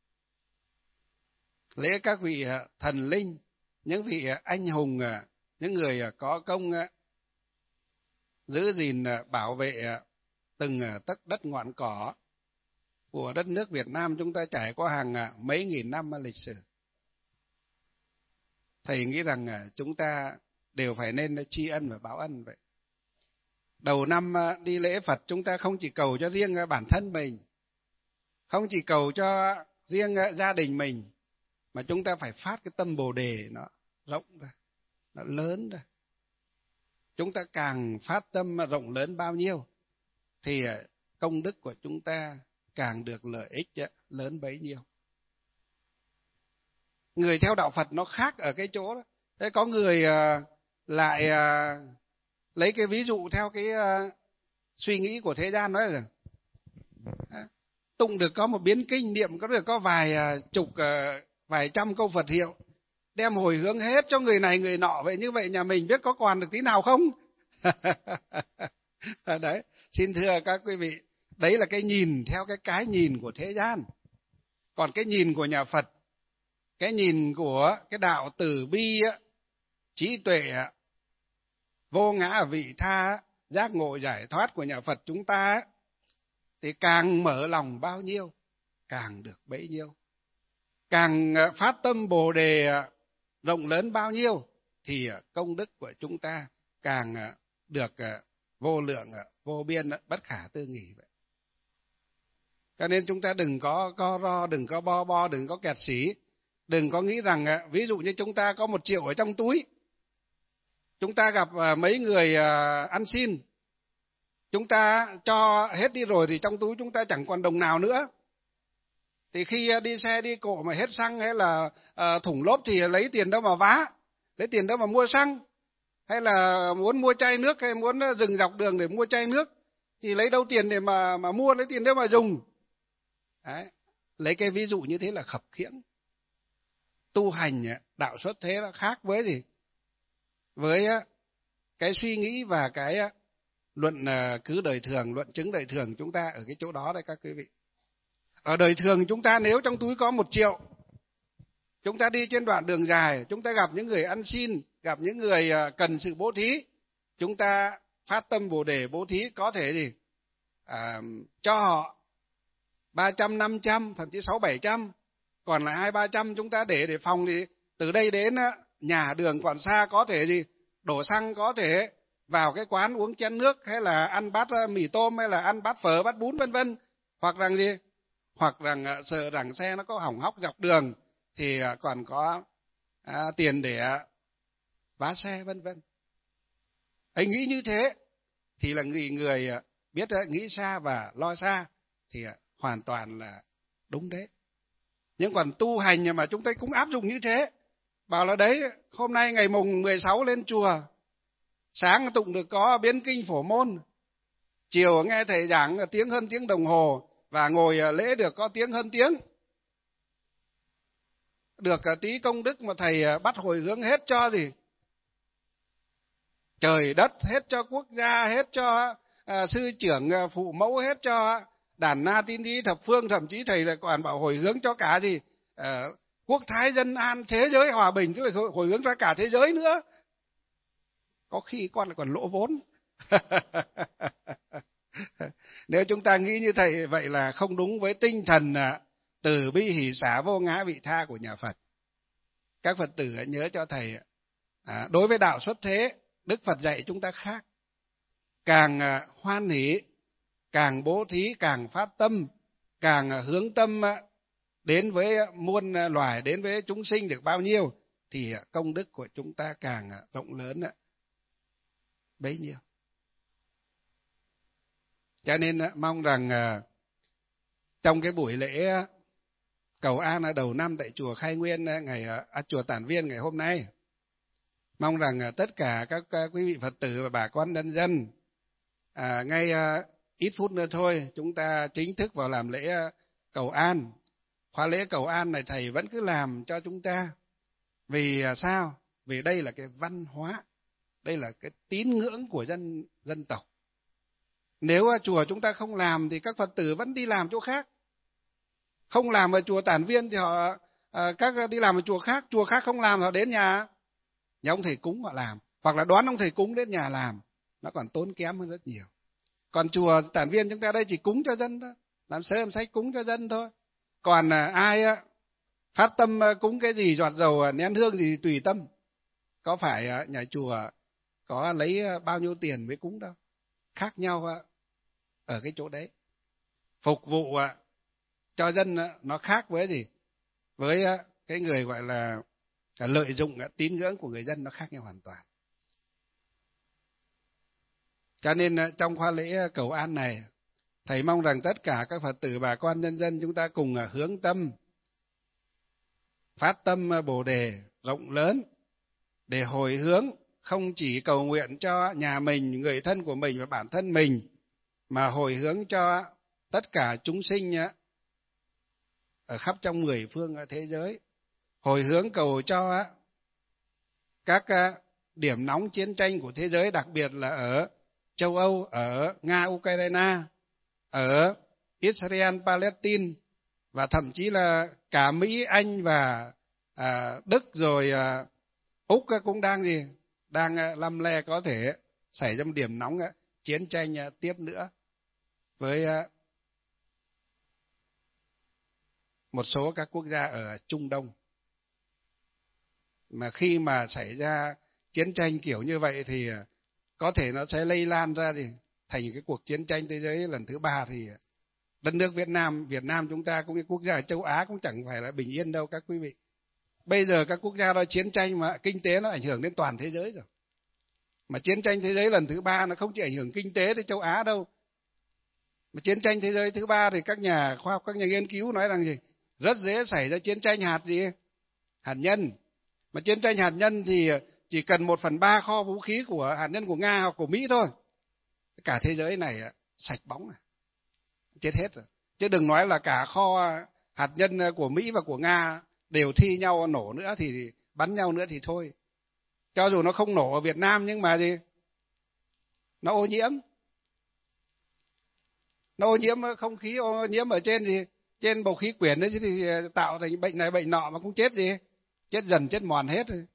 lễ các vị thần linh, những vị anh hùng, những người có công giữ gìn, bảo vệ từng tấc đất ngọn cỏ của đất nước Việt Nam chúng ta trải qua hàng mấy nghìn năm lịch sử. Thầy nghĩ rằng chúng ta đều phải nên tri ân và báo ân vậy. Đầu năm đi lễ Phật, chúng ta không chỉ cầu cho riêng bản thân mình, không chỉ cầu cho riêng gia đình mình, mà chúng ta phải phát cái tâm Bồ Đề nó rộng ra, nó lớn ra. Chúng ta càng phát tâm rộng lớn bao nhiêu thì công đức của chúng ta càng được lợi ích lớn bấy nhiêu. Người theo đạo Phật nó khác ở cái chỗ đó. Thế có người lại lấy cái ví dụ theo cái suy nghĩ của thế gian, nói rằng tụng được có một biến kinh, niệm có được có vài chục, vài trăm câu Phật hiệu, đem hồi hướng hết cho người này người nọ, vậy như vậy nhà mình biết có còn được tí nào không? Đấy, xin thưa các quý vị, đấy là cái nhìn theo cái cái nhìn của thế gian. Còn cái nhìn của nhà Phật, cái nhìn của cái đạo từ bi, trí tuệ, vô ngã vị tha, giác ngộ giải thoát của nhà Phật chúng ta, thì càng mở lòng bao nhiêu càng được bấy nhiêu. Càng phát tâm Bồ Đề rộng lớn bao nhiêu thì công đức của chúng ta càng được vô lượng, vô biên, bất khả tư nghì vậy. Cho nên chúng ta đừng có co ro, đừng có bo bo, đừng có kẹt xỉ, đừng có nghĩ rằng ví dụ như chúng ta có một triệu ở trong túi, chúng ta gặp mấy người ăn xin, chúng ta cho hết đi rồi thì trong túi chúng ta chẳng còn đồng nào nữa. Thì khi đi xe đi cộ mà hết xăng hay là uh, thủng lốp thì lấy tiền đâu mà vá, lấy tiền đâu mà mua xăng, hay là muốn mua chai nước hay muốn dừng dọc đường để mua chai nước thì lấy đâu tiền để mà mà mua, lấy tiền đâu mà dùng. Đấy. Lấy cái ví dụ như thế là khập khiễng. Tu hành đạo xuất thế là khác với gì? Với cái suy nghĩ và cái luận cứ đời thường, luận chứng đời thường chúng ta ở cái chỗ đó đây các quý vị. Ở đời thường chúng ta nếu trong túi có một triệu, chúng ta đi trên đoạn đường dài, chúng ta gặp những người ăn xin, gặp những người cần sự bố thí, chúng ta phát tâm Bồ Đề bố thí, có thể gì à, cho họ ba trăm, năm trăm, thậm chí sáu bảy trăm, còn lại hai ba trăm chúng ta để để phòng thì từ đây đến nhà đường còn xa, có thể gì đổ xăng, có thể vào cái quán uống chén nước, hay là ăn bát mì tôm, hay là ăn bát phở, bát bún vân vân, hoặc rằng gì, hoặc rằng sợ rằng xe nó có hỏng hóc dọc đường thì còn có à, tiền để vá xe vân vân. Anh nghĩ như thế thì là người người biết nghĩ xa và lo xa thì hoàn toàn là đúng đấy. Nhưng còn tu hành mà chúng ta cũng áp dụng như thế, bảo là đấy hôm nay ngày mùng mười sáu lên chùa, sáng tụng được có biến kinh phổ môn, chiều nghe thầy giảng tiếng hơn tiếng đồng hồ, và ngồi lễ được có tiếng hơn tiếng, được tí công đức mà thầy bắt hồi hướng hết cho gì trời đất, hết cho quốc gia, hết cho à, sư trưởng phụ mẫu, hết cho đàn na tín thí thập phương, thậm chí thầy lại còn bảo hồi hướng cho cả gì à, quốc thái dân an, thế giới hòa bình, tức là hồi hướng ra cả thế giới nữa. Có khi con lại còn lỗ vốn. Nếu chúng ta nghĩ như thầy vậy là không đúng với tinh thần từ bi hỷ xả vô ngã vị tha của nhà Phật. Các Phật tử nhớ cho thầy, à, đối với đạo xuất thế, Đức Phật dạy chúng ta khác. Càng hoan hỷ, càng bố thí, càng phát tâm, càng hướng tâm đến với muôn loài, đến với chúng sinh được bao nhiêu, thì công đức của chúng ta càng rộng lớn bấy nhiêu. Cho nên mong rằng trong cái buổi lễ cầu an ở đầu năm tại chùa Khai Nguyên, ngày à, chùa Tản Viên ngày hôm nay, mong rằng tất cả các quý vị Phật tử và bà con nhân dân à, ngay à, ít phút nữa thôi chúng ta chính thức vào làm lễ cầu an. Khóa lễ cầu an này thầy vẫn cứ làm cho chúng ta. Vì sao? Vì đây là cái văn hóa, đây là cái tín ngưỡng của dân dân tộc. Nếu chùa chúng ta không làm thì các Phật tử vẫn đi làm chỗ khác. Không làm ở chùa Tản Viên thì họ à, các đi làm ở chùa khác, chùa khác không làm họ đến nhà nhà ông thầy cúng họ làm, hoặc là đón ông thầy cúng đến nhà làm, nó còn tốn kém hơn rất nhiều. Còn chùa Tản Viên chúng ta đây chỉ cúng cho dân thôi, làm sớ làm sách cúng cho dân thôi. Còn à, ai á phát tâm cúng cái gì, giọt dầu nén hương gì tùy tâm, có phải à, nhà chùa có lấy bao nhiêu tiền mới cúng đâu. Khác nhau à, ở cái chỗ đấy. Phục vụ à, cho dân à, nó khác với gì, với à, cái người gọi là à, lợi dụng à, tín ngưỡng của người dân, nó khác nhau hoàn toàn. Cho nên à, trong khóa lễ cầu an này, thầy mong rằng tất cả các Phật tử bà con nhân dân chúng ta cùng à, hướng tâm, phát tâm à, Bồ Đề rộng lớn để hồi hướng, không chỉ cầu nguyện cho nhà mình, người thân của mình và bản thân mình, mà hồi hướng cho tất cả chúng sinh à, ở khắp trong mười phương thế giới. Hồi hướng cầu cho các điểm nóng chiến tranh của thế giới, đặc biệt là ở châu Âu, ở Nga, Ukraine, ở Israel, Palestine, và thậm chí là cả Mỹ, Anh và à, Đức rồi à, Úc cũng đang gì đang lăm le có thể xảy ra một điểm nóng chiến tranh tiếp nữa với một số các quốc gia ở Trung Đông. Mà khi mà xảy ra chiến tranh kiểu như vậy thì có thể nó sẽ lây lan ra thì thành cái cuộc chiến tranh thế giới lần thứ ba, thì đất nước Việt Nam, Việt Nam chúng ta cũng như quốc gia ở châu Á cũng chẳng phải là bình yên đâu các quý vị. Bây giờ các quốc gia đó chiến tranh mà kinh tế nó ảnh hưởng đến toàn thế giới rồi. Mà chiến tranh thế giới lần thứ ba nó không chỉ ảnh hưởng kinh tế tới châu Á đâu. Mà chiến tranh thế giới thứ ba thì các nhà khoa học, các nhà nghiên cứu nói rằng gì? Rất dễ xảy ra chiến tranh hạt gì? Hạt nhân. Mà chiến tranh hạt nhân thì chỉ cần một phần ba kho vũ khí của hạt nhân của Nga hoặc của Mỹ thôi. Cả thế giới này sạch bóng à. Chết hết rồi. Chứ đừng nói là cả kho hạt nhân của Mỹ và của Nga đều thi nhau nổ nữa thì bắn nhau nữa thì thôi. Cho dù nó không nổ ở Việt Nam nhưng mà gì? Nó ô nhiễm. Nó ô nhiễm không khí, ô nhiễm ở trên thì trên bầu khí quyển đấy thì tạo thành bệnh này bệnh nọ mà cũng chết gì? Chết dần chết mòn hết rồi.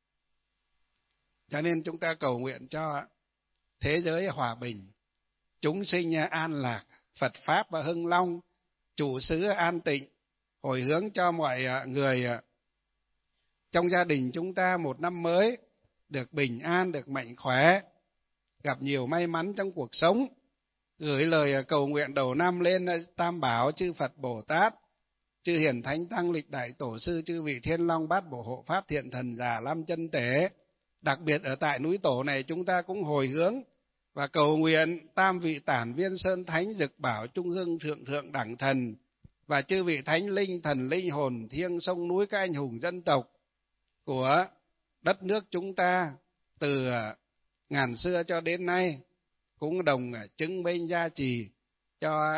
Cho nên chúng ta cầu nguyện cho thế giới hòa bình, chúng sinh an lạc, Phật Pháp và hưng long, chủ xứ an tịnh, hồi hướng cho mọi người trong gia đình chúng ta một năm mới được bình an, được mạnh khỏe, gặp nhiều may mắn trong cuộc sống. Gửi lời cầu nguyện đầu năm lên Tam Bảo, chư Phật Bồ Tát, chư Hiền Thánh Tăng, lịch đại tổ sư, chư vị Thiên Long Bát Bộ Hộ Pháp, Thiện Thần Già Lam Chân Tế. Đặc biệt ở tại núi Tổ này chúng ta cũng hồi hướng và cầu nguyện tam vị Tản Viên Sơn Thánh, Dực Bảo Trung Hưng Thượng Thượng Đẳng Thần và chư vị Thánh Linh, Thần Linh, Hồn Thiêng, sông núi các anh hùng dân tộc của đất nước chúng ta từ ngàn xưa cho đến nay cũng đồng chứng minh gia trì cho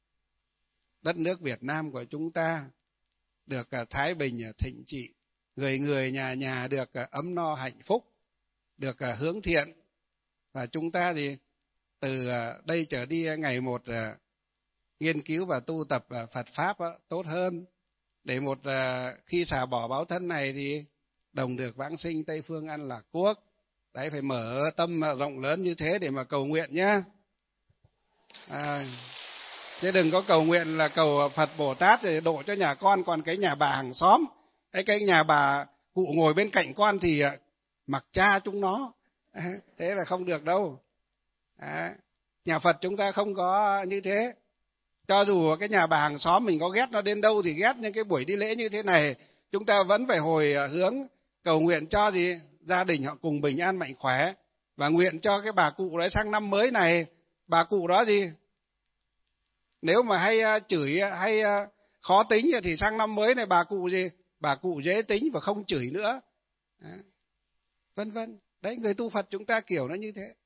đất nước Việt Nam của chúng ta được thái bình thịnh trị, người người nhà nhà được ấm no hạnh phúc, được hướng thiện. Và chúng ta thì từ đây trở đi ngày một nghiên cứu và tu tập Phật Pháp tốt hơn, để một khi xả bỏ báo thân này thì đồng được vãng sinh Tây Phương An Lạc Quốc. Đấy, phải mở tâm rộng lớn như thế để mà cầu nguyện nhé. À, chứ đừng có cầu nguyện là cầu Phật Bồ Tát để độ cho nhà con, còn cái nhà bà hàng xóm, cái cái nhà bà cụ ngồi bên cạnh con thì mặc cha chúng nó. À, thế là không được đâu. À, nhà Phật chúng ta không có như thế. Cho dù cái nhà bà hàng xóm mình có ghét nó đến đâu thì ghét, nhưng cái buổi đi lễ như thế này chúng ta vẫn phải hồi hướng cầu nguyện cho gì? Gia đình họ cùng bình an mạnh khỏe, và nguyện cho cái bà cụ đấy sang năm mới này, bà cụ đó gì? Nếu mà hay chửi, hay khó tính thì sang năm mới này bà cụ gì? Bà cụ dễ tính và không chửi nữa. À, vân vân. Đấy, người tu Phật chúng ta kiểu nó như thế.